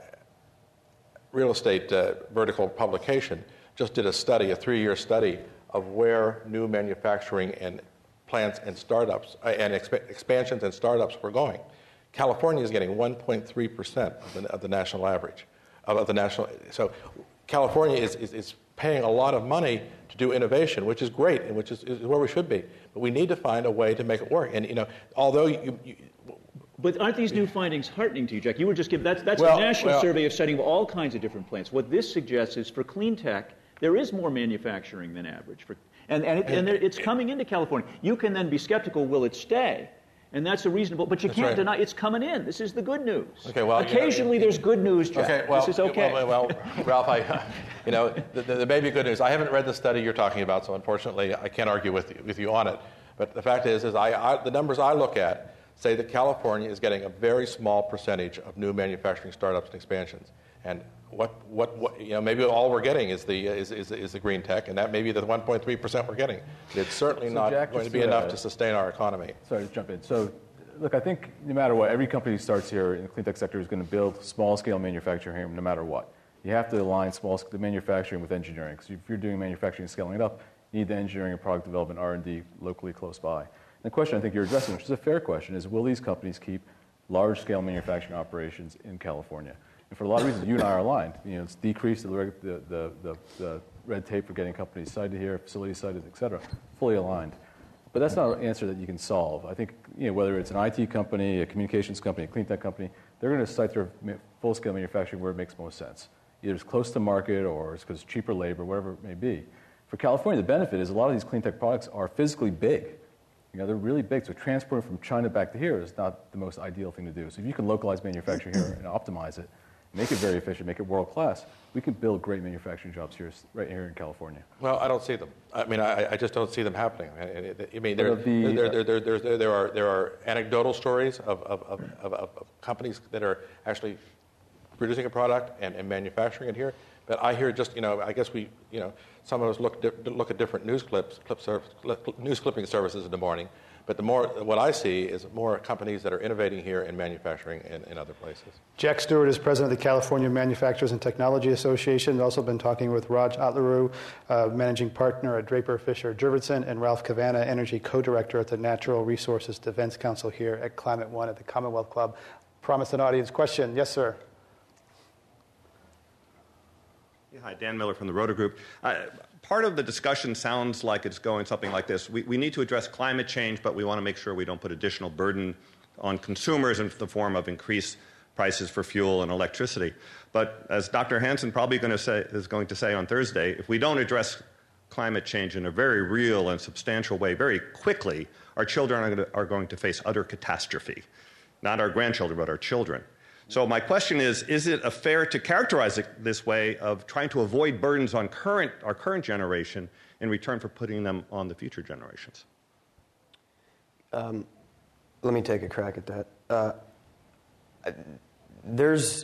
D: real estate uh, vertical publication, just did a study, a three-year study of where new manufacturing and plants and startups uh, and exp- expansions and startups were going. California is getting one point three percent of the, of the national average, of, of the national. So California is, is, is paying a lot of money to do innovation, which is great and which is, is where we should be. But we need to find a way to make it work. And you know, although you, you
I: but aren't these new findings heartening to you, Jack? You were just giving that's that's
D: well,
I: a national
D: well,
I: survey of studying all kinds of different plants. What this suggests is for clean tech, there is more manufacturing than average, for, and and, it, and there, it's coming into California. You can then be skeptical: will it stay? And that's a reasonable, but you
D: That's
I: can't
D: right.
I: deny it's coming in. This is the good news.
D: Okay, well,
I: occasionally
D: you know,
I: there's good news, Jack.
D: Okay, well,
I: this is okay.
D: Well, well, Ralph, I, you know, the, the, the may be good news. I haven't read the study you're talking about, so unfortunately, I can't argue with you, with you on it. But the fact is, is I, I, the numbers I look at say that California is getting a very small percentage of new manufacturing startups and expansions. And what, what, what you know, maybe all we're getting is the is, is, is the green tech, and that may be the one point three percent we're getting. But it's certainly
H: so
D: not
H: Jack,
D: going to be
H: to,
D: enough
H: uh,
D: to sustain our economy.
H: Sorry to jump in. So, look, I think no matter what, every company who starts here in the clean tech sector is going to build small-scale manufacturing here no matter what. You have to align small the manufacturing with engineering. Because if you're doing manufacturing and scaling it up, you need the engineering and product development, R and D, locally close by. And the question I think you're addressing, which is a fair question, is will these companies keep large-scale manufacturing operations in California? And for a lot of reasons, you and I are aligned. You know, it's decreased the, the, the, the, the red tape for getting companies sited here, facilities sited, et cetera, fully aligned. But that's not an answer that you can solve. I think, you know, whether it's an I T company, a communications company, a clean tech company, they're going to site their full-scale manufacturing where it makes most sense. Either it's close to market or it's because it's cheaper labor, whatever it may be. For California, the benefit is a lot of these clean tech products are physically big. You know, they're really big, so transporting from China back to here is not the most ideal thing to do. So if you can localize manufacturing here and optimize it, make it very efficient, make it world-class, we can build great manufacturing jobs here, right here in California.
D: Well, I don't see them. I mean, I, I just don't see them happening. I mean, there,
H: the,
D: there, there, there, there, there, there, are, there are anecdotal stories of, of, of, of, of companies that are actually producing a product and, and manufacturing it here. But I hear just, you know, I guess we, you know, some of us look look at different news clips, clip service, news clipping services in the morning. But the more, what I see is more companies that are innovating here and manufacturing in, in other places.
C: Jack Stewart is president of the California Manufacturers and Technology Association. We've also been talking with Raj Atlaru, uh, managing partner at Draper Fisher Jurvetson, and Ralph Cavanna, energy co-director at the Natural Resources Defense Council here at Climate One at the Commonwealth Club. Promised an audience question. Yes, sir.
J: Yeah, hi, Dan Miller from the Rotor Group. Uh, part of the discussion sounds like it's going something like this. We, we need to address climate change, but we want to make sure we don't put additional burden on consumers in the form of increased prices for fuel and electricity. But as Doctor Hansen probably going to say, is going to say on Thursday, if we don't address climate change in a very real and substantial way very quickly, our children are going to, are going to face utter catastrophe. Not our grandchildren, but our children. So my question is, is it a fair to characterize it this way of trying to avoid burdens on current, our current generation in return for putting them on the future generations?
G: Um, let me take a crack at that. Uh, there's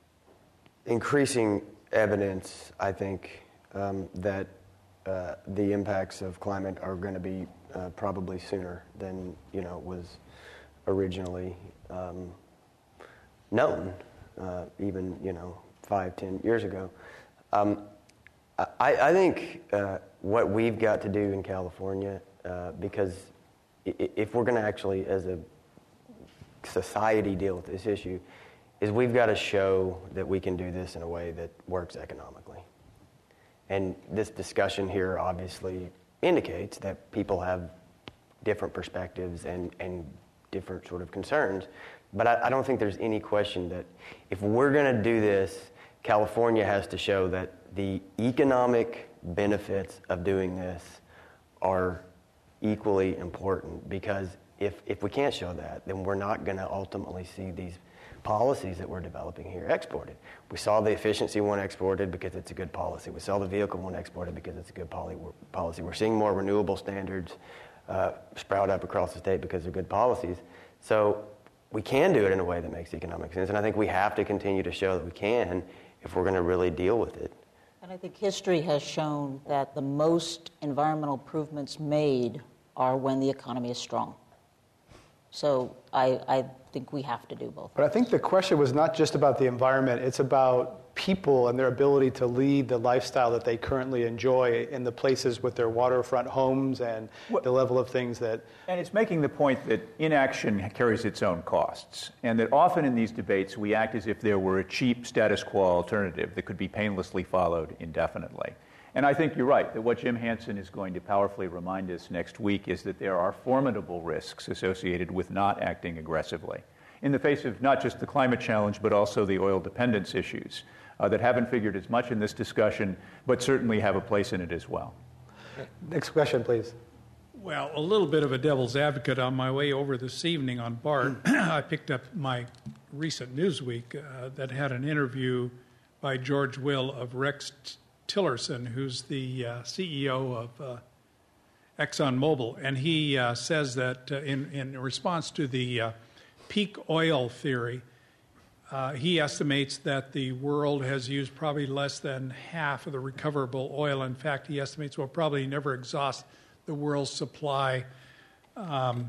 G: increasing evidence, I think, um, that uh, the impacts of climate are going to be uh, probably sooner than, you know, was originally um, known, uh, even, you know, five, ten years ago. Um, I, I think uh, what we've got to do in California, uh, because if we're going to actually, as a society, deal with this issue, is we've got to show that we can do this in a way that works economically. And this discussion here obviously indicates that people have different perspectives and, and different sort of concerns. But I, I don't think there's any question that if we're going to do this, California has to show that the economic benefits of doing this are equally important, because if, if we can't show that, then we're not going to ultimately see these policies that we're developing here exported. We saw the efficiency one exported because it's a good policy. We saw the vehicle one exported because it's a good poly- policy. We're seeing more renewable standards uh, sprout up across the state because of good policies. So we can do it in a way that makes economic sense, and I think we have to continue to show that we can if we're going to really deal with it.
F: And I think history has shown that the most environmental improvements made are when the economy is strong. So I, I think we have to do both.
C: But I think the question was not just about the environment, it's about people and their ability to lead the lifestyle that they currently enjoy in the places with their waterfront homes and well, the level of things that...
E: And it's making the point that inaction carries its own costs, and that often in these debates we act as if there were a cheap status quo alternative that could be painlessly followed indefinitely. And I think you're right, that what Jim Hansen is going to powerfully remind us next week is that there are formidable risks associated with not acting aggressively in the face of not just the climate challenge, but also the oil dependence issues uh, that haven't figured as much in this discussion, but certainly have a place in it as well.
C: Next question, please.
K: Well, a little bit of a devil's advocate. On my way over this evening on BART, I picked up my recent Newsweek uh, that had an interview by George Will of Rex Tillerson, who's the uh, C E O of uh, ExxonMobil, and he uh, says that uh, in, in response to the uh, peak oil theory, uh, he estimates that the world has used probably less than half of the recoverable oil. In fact, he estimates we'll probably never exhaust the world's supply. Um,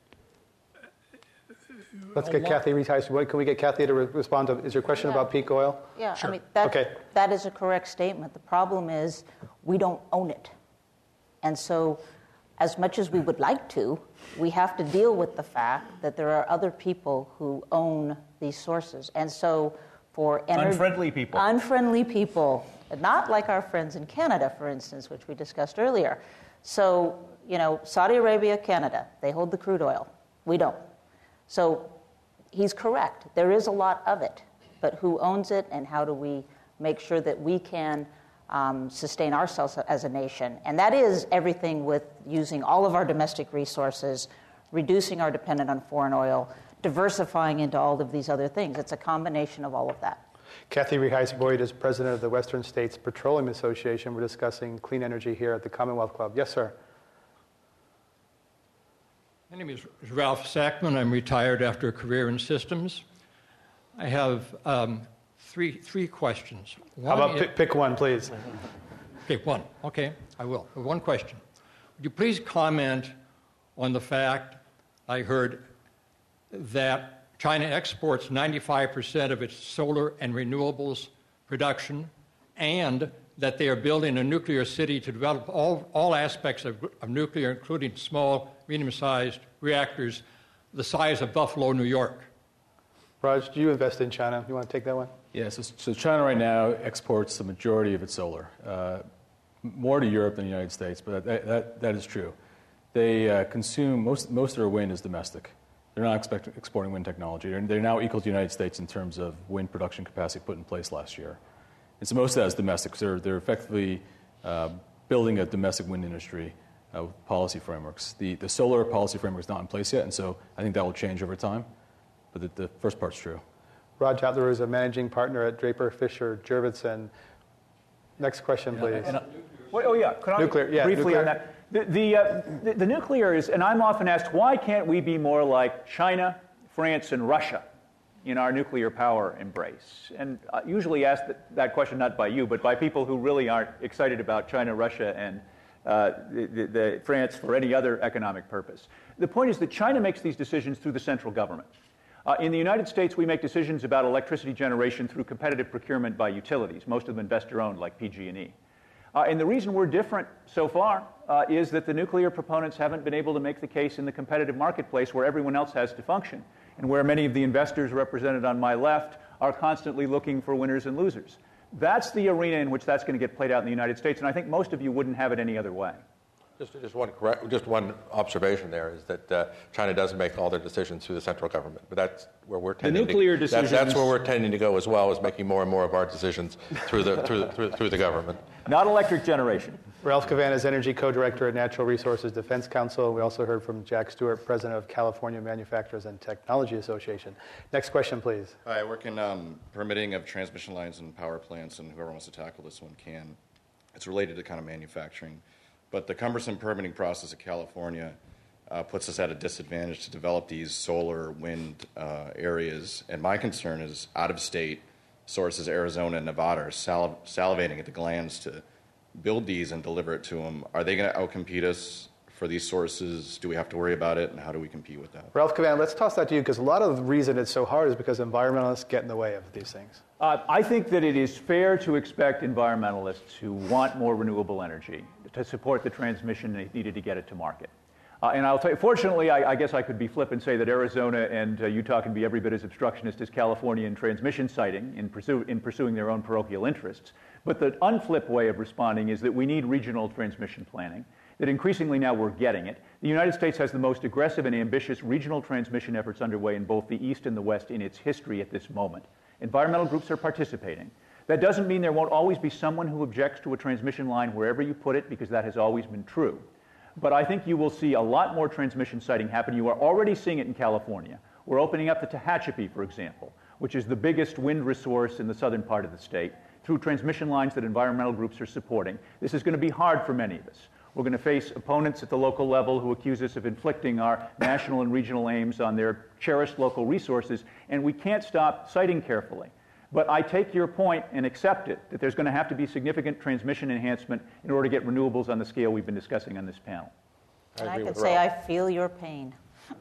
C: Let's get Kathy Reitice. Can we get Kathy to re- respond to, is your question
F: yeah.
C: about peak oil?
F: Yeah,
C: sure.
F: I mean, that,
C: okay.
F: that is a correct statement. The problem is we don't own it. And so as much as we would like to, we have to deal with the fact that there are other people who own these sources. And so for... Ener-
E: unfriendly people.
F: Unfriendly people, not like our friends in Canada, for instance, which we discussed earlier. So, you know, Saudi Arabia, Canada, they hold the crude oil. We don't. So he's correct. There is a lot of it, but who owns it, and how do we make sure that we can um, sustain ourselves as a nation? And that is everything with using all of our domestic resources, reducing our dependence on foreign oil, diversifying into all of these other things. It's a combination of all of that.
C: Kathy Reheis-Boyd is president of the Western States Petroleum Association. We're discussing clean energy here at the Commonwealth Club. Yes, sir.
L: My name is Ralph Sackman. I'm retired after a career in systems. I have um, three three questions.
C: One How about is, pick, pick one, please?
L: Pick one. Okay, I will. One question. Would you please comment on the fact I heard that China exports ninety-five percent of its solar and renewables production, and that they are building a nuclear city to develop all, all aspects of, of nuclear, including small, medium-sized reactors the size of Buffalo, New York.
C: Raj, do you invest in China? You want to take that one?
H: Yeah, so, so China right now exports the majority of its solar, uh, more to Europe than the United States, but that, that, that is true. They uh, consume, most, most of their wind is domestic. They're not expect, exporting wind technology. They're, they're now equal to the United States in terms of wind production capacity put in place last year. And so most of that is domestic. So they're, they're effectively uh, building a domestic wind industry uh, with policy frameworks. The, the solar policy framework is not in place yet, and so I think that will change over time. But the, the first part's true.
C: Raj Atlaru is a managing partner at Draper Fisher Jurvetson. Next question, please.
H: And I, and I,
E: Well, oh, yeah. Can I
C: nuclear, yeah,
E: briefly
C: nuclear.
E: on that? The, the, uh, the, the nuclear is, and I'm often asked, why can't we be more like China, France, and Russia in our nuclear power embrace? And I usually ask that, that question not by you, but by people who really aren't excited about China, Russia, and uh, the, the, the France for any other economic purpose. The point is that China makes these decisions through the central government. Uh, in the United States, we make decisions about electricity generation through competitive procurement by utilities, most of them investor-owned, like P G and E. Uh, and the reason we're different so far uh, is that the nuclear proponents haven't been able to make the case in the competitive marketplace where everyone else has to function, and where many of the investors represented on my left are constantly looking for winners and losers. That's the arena in which that's going to get played out in the United States, and I think most of you wouldn't have it any other way.
D: Just, just one correct, just one observation there is that uh, China doesn't make all their decisions through the central government, but that's where we're tending.
E: The nuclear
D: to,
E: decisions.
D: That's, that's where we're tending to go as well, is making more and more of our decisions through the through the, through, through the government.
E: Not electric generation.
C: Ralph Cavanagh is Energy Co-Director at Natural Resources Defense Council. We also heard from Jack Stewart, President of California Manufacturers and Technology Association. Next question, please.
M: Hi, I work in um, permitting of transmission lines and power plants, and whoever wants to tackle this one can. It's related to kind of manufacturing. But the cumbersome permitting process of California uh, puts us at a disadvantage to develop these solar, wind uh, areas. And my concern is out-of-state sources, Arizona and Nevada, are saliv- salivating at the glands to build these and deliver it to them. Are they going to outcompete us for these sources? Do we have to worry about it, and how do we compete with that?
C: Ralph Cavanagh, let's toss that to you, because a lot of the reason it's so hard is because environmentalists get in the way of these things.
E: Uh, I think that it is fair to expect environmentalists who want more renewable energy to support the transmission needed to get it to market. Uh, and I'll tell you, fortunately, I, I guess I could be flip and say that Arizona and uh, Utah can be every bit as obstructionist as California in transmission siting in, pursue, in pursuing their own parochial interests. But the unflip way of responding is that we need regional transmission planning, that increasingly now we're getting it. The United States has the most aggressive and ambitious regional transmission efforts underway in both the East and the West in its history at this moment. Environmental groups are participating. That doesn't mean there won't always be someone who objects to a transmission line wherever you put it, because that has always been true. But I think you will see a lot more transmission siting happen. You are already seeing it in California. We're opening up the Tehachapi, for example, which is the biggest wind resource in the southern part of the state, through transmission lines that environmental groups are supporting. This is going to be hard for many of us. We're going to face opponents at the local level who accuse us of inflicting our national and regional aims on their cherished local resources, and we can't stop siting carefully. But I take your point and accept it, that there's going to have to be significant transmission enhancement in order to get renewables on the scale we've been discussing on this panel.
F: I, I can say I feel your pain.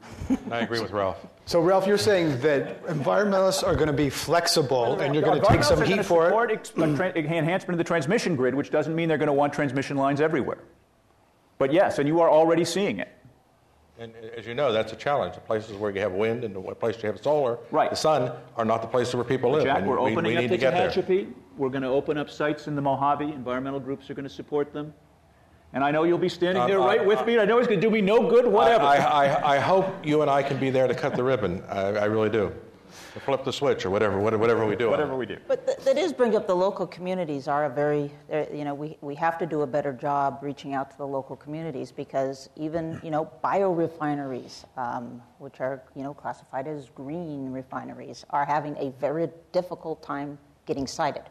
D: I agree with Ralph.
C: So, Ralph, you're saying that environmentalists are going to be flexible and you're going to take some heat for it?
E: Environmentalists are going to support enhancement of the transmission grid, which doesn't mean they're going to want transmission lines everywhere. But yes, and you are already seeing it.
D: And as you know, that's a challenge. The places where you have wind and the places you have solar,
E: right.
D: the sun, are not the places where people live.
E: Jack,
D: and
E: we're
D: we,
E: opening
D: we
E: up the Tehachapi. We're going to open up sites in the Mojave. Environmental groups are going to support them. And I know you'll be standing there uh, right uh, with me. I know it's going to do me no good, whatever.
D: I, I, I, I hope you and I can be there to cut the ribbon. I, I really do. To flip the switch or whatever, whatever we do.
E: Whatever we do.
F: But th- that is bring up the local communities are a very, you know, we, we have to do a better job reaching out to the local communities, because even, you know, biorefineries, um, which are, you know, classified as green refineries, are having a very difficult time getting sited.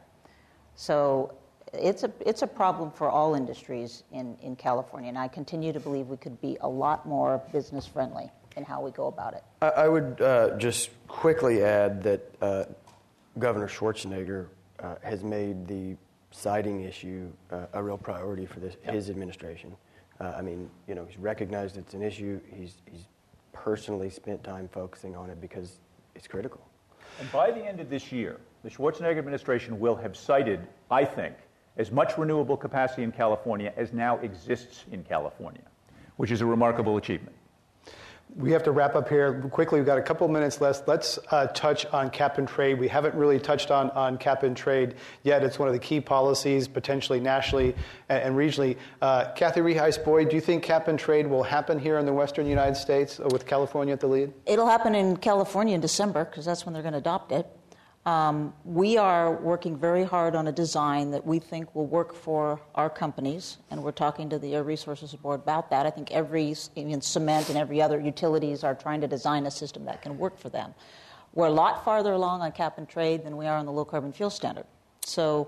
F: So it's a it's a problem for all industries in, in California, and I continue to believe we could be a lot more business friendly in how we go about it.
G: I, I would uh, just quickly add that uh, Governor Schwarzenegger uh, has made the siting issue uh, a real priority for this, yep. his administration. Uh, I mean, you know, he's recognized it's an issue. He's he's personally spent time focusing on it because it's critical.
E: And by the end of this year, the Schwarzenegger administration will have sited, I think, as much renewable capacity in California as now exists in California, which is a remarkable achievement.
C: We have to wrap up here quickly. We've got a couple of minutes left. Let's uh, touch on cap and trade. We haven't really touched on, on cap and trade yet. It's one of the key policies, potentially nationally and, and regionally. Uh, Kathy Reheis-Boyd, do you think cap and trade will happen here in the western United States with California at the lead?
F: It'll happen in California in December, because that's when they're going to adopt it. Um, we are working very hard on a design that we think will work for our companies, and we're talking to the Air Resources Board about that. I think every, even cement and every other utilities are trying to design a system that can work for them. We're a lot farther along on cap and trade than we are on the low carbon fuel standard. So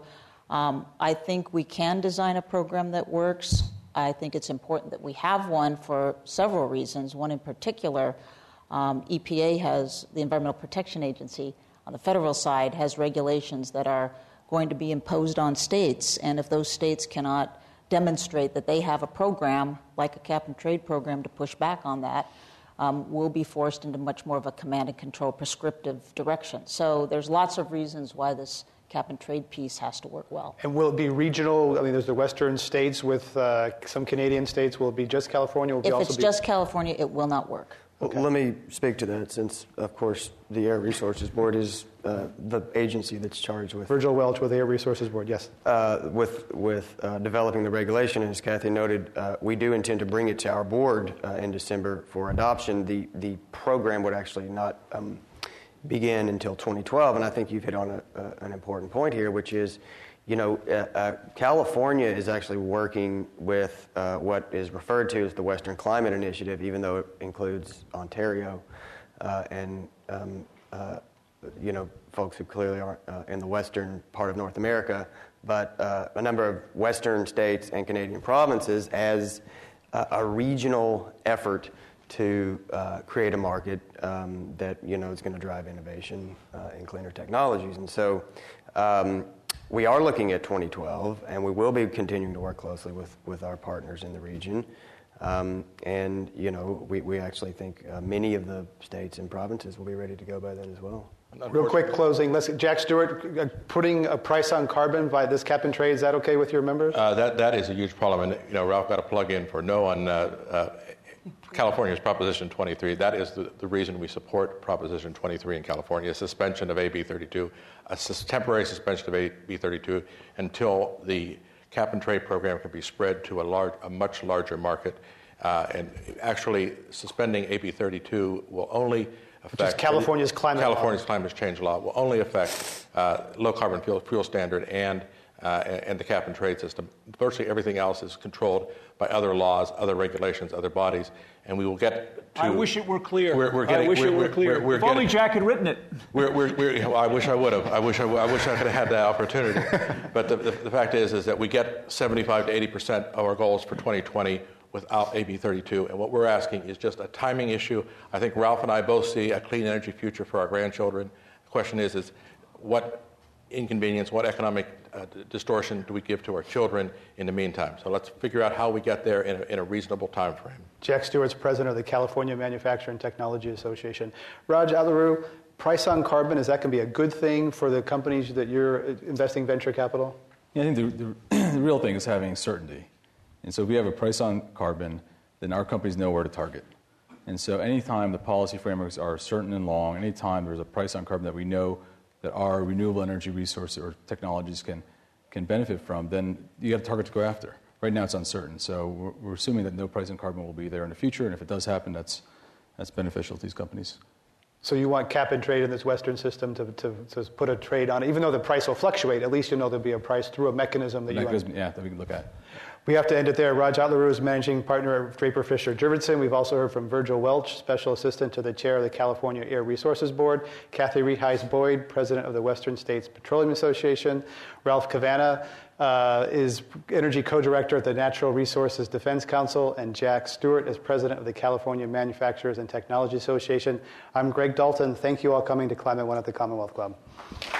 F: Um, I think we can design a program that works. I think it's important that we have one for several reasons. One in particular, um, E P A has, the Environmental Protection Agency on the federal side, has regulations that are going to be imposed on states. And if those states cannot demonstrate that they have a program, like a cap-and-trade program, to push back on that, um, we'll be forced into much more of a command-and-control prescriptive direction. So there's lots of reasons why this cap-and-trade piece has to work well.
C: And will it be regional? I mean, there's the western states with uh, some Canadian states. Will it be just California? Will it
F: if
C: also
F: it's
C: be...
F: just California, it will not work.
G: Okay. Well, let me speak to that since, of course, the Air Resources Board is uh, the agency that's charged with...
C: Virgil Welch with the Air Resources Board, yes.
G: Uh, with with uh, developing the regulation. As Kathy noted, uh, we do intend to bring it to our board uh, in December for adoption. The, the program would actually not um, begin until twenty twelve, and I think you've hit on a, uh, an important point here, which is, you know, uh, uh, California is actually working with uh, what is referred to as the Western Climate Initiative, even though it includes Ontario uh, and, um, uh, you know, folks who clearly aren't uh, in the western part of North America, but uh, a number of western states and Canadian provinces as uh, a regional effort to uh, create a market um, that, you know, is going to drive innovation uh, in cleaner technologies. And so um, we are looking at twenty twelve, and we will be continuing to work closely with, with our partners in the region. Um, and, you know, we, we actually think uh, many of the states and provinces will be ready to go by then as well.
C: Real quick closing. Let's, Jack Stewart, uh, putting a price on carbon by this cap and trade, is that okay with your members?
D: Uh, that, that is a huge problem. And, you know, Ralph got a plug in for no on uh, uh, California's Proposition twenty-three. That is the, the reason we support Proposition twenty-three in California, suspension of A B thirty-two, a sus- temporary suspension of A B thirty-two until the cap-and-trade program can be spread to a, large, a much larger market. Uh, and actually, suspending A B thirty-two will only affect...
C: Which is California's climate
D: California's
C: law.
D: climate change law will only affect uh, low-carbon fuel, fuel standard and Uh, and the cap-and-trade system. Virtually everything else is controlled by other laws, other regulations, other bodies, and we will get to...
I: I wish it were clear.
D: We're, we're getting,
I: I wish
D: we're,
I: it were
D: we're,
I: clear.
D: We're, we're
I: if
D: getting,
I: only Jack had written it.
D: We're, we're, we're, I wish I would have. I wish I, I wish I could have had that opportunity. But the, the, the fact is, is that we get seventy-five to eighty percent of our goals for twenty twenty without A B thirty-two, and what we're asking is just a timing issue. I think Ralph and I both see a clean energy future for our grandchildren. The question is, is what inconvenience, what economic uh, d- distortion do we give to our children in the meantime? So let's figure out how we get there in a, in a reasonable time frame.
C: Jack Stewart's president of the California Manufacturing Technology Association. Raj Atlaru, price on carbon, is that going to be a good thing for the companies that you're investing venture capital?
H: Yeah, I think the, the, the real thing is having certainty. And so if we have a price on carbon, then our companies know where to target. And so anytime the policy frameworks are certain and long, anytime there's a price on carbon that we know that our renewable energy resources or technologies can can benefit from, then you have a target to go after. Right now it's uncertain, so we're, we're assuming that no price on carbon will be there in the future, and if it does happen, that's that's beneficial to these companies.
C: So you want cap and trade in this Western system to, to, to put a trade on it. Even though the price will fluctuate, at least you know there'll be a price through a mechanism that
H: the
C: you
H: mechanism,
C: want.
H: Yeah, that we can look at.
C: We have to end it there. Raj Atlaru is managing partner at Draper Fisher Jurvetson. We've also heard from Virgil Welch, special assistant to the chair of the California Air Resources Board, Kathy Reheis-Boyd, president of the Western States Petroleum Association, Ralph Cavanna uh, is energy co-director at the Natural Resources Defense Council, and Jack Stewart is president of the California Manufacturers and Technology Association. I'm Greg Dalton. Thank you all for coming to Climate One at the Commonwealth Club.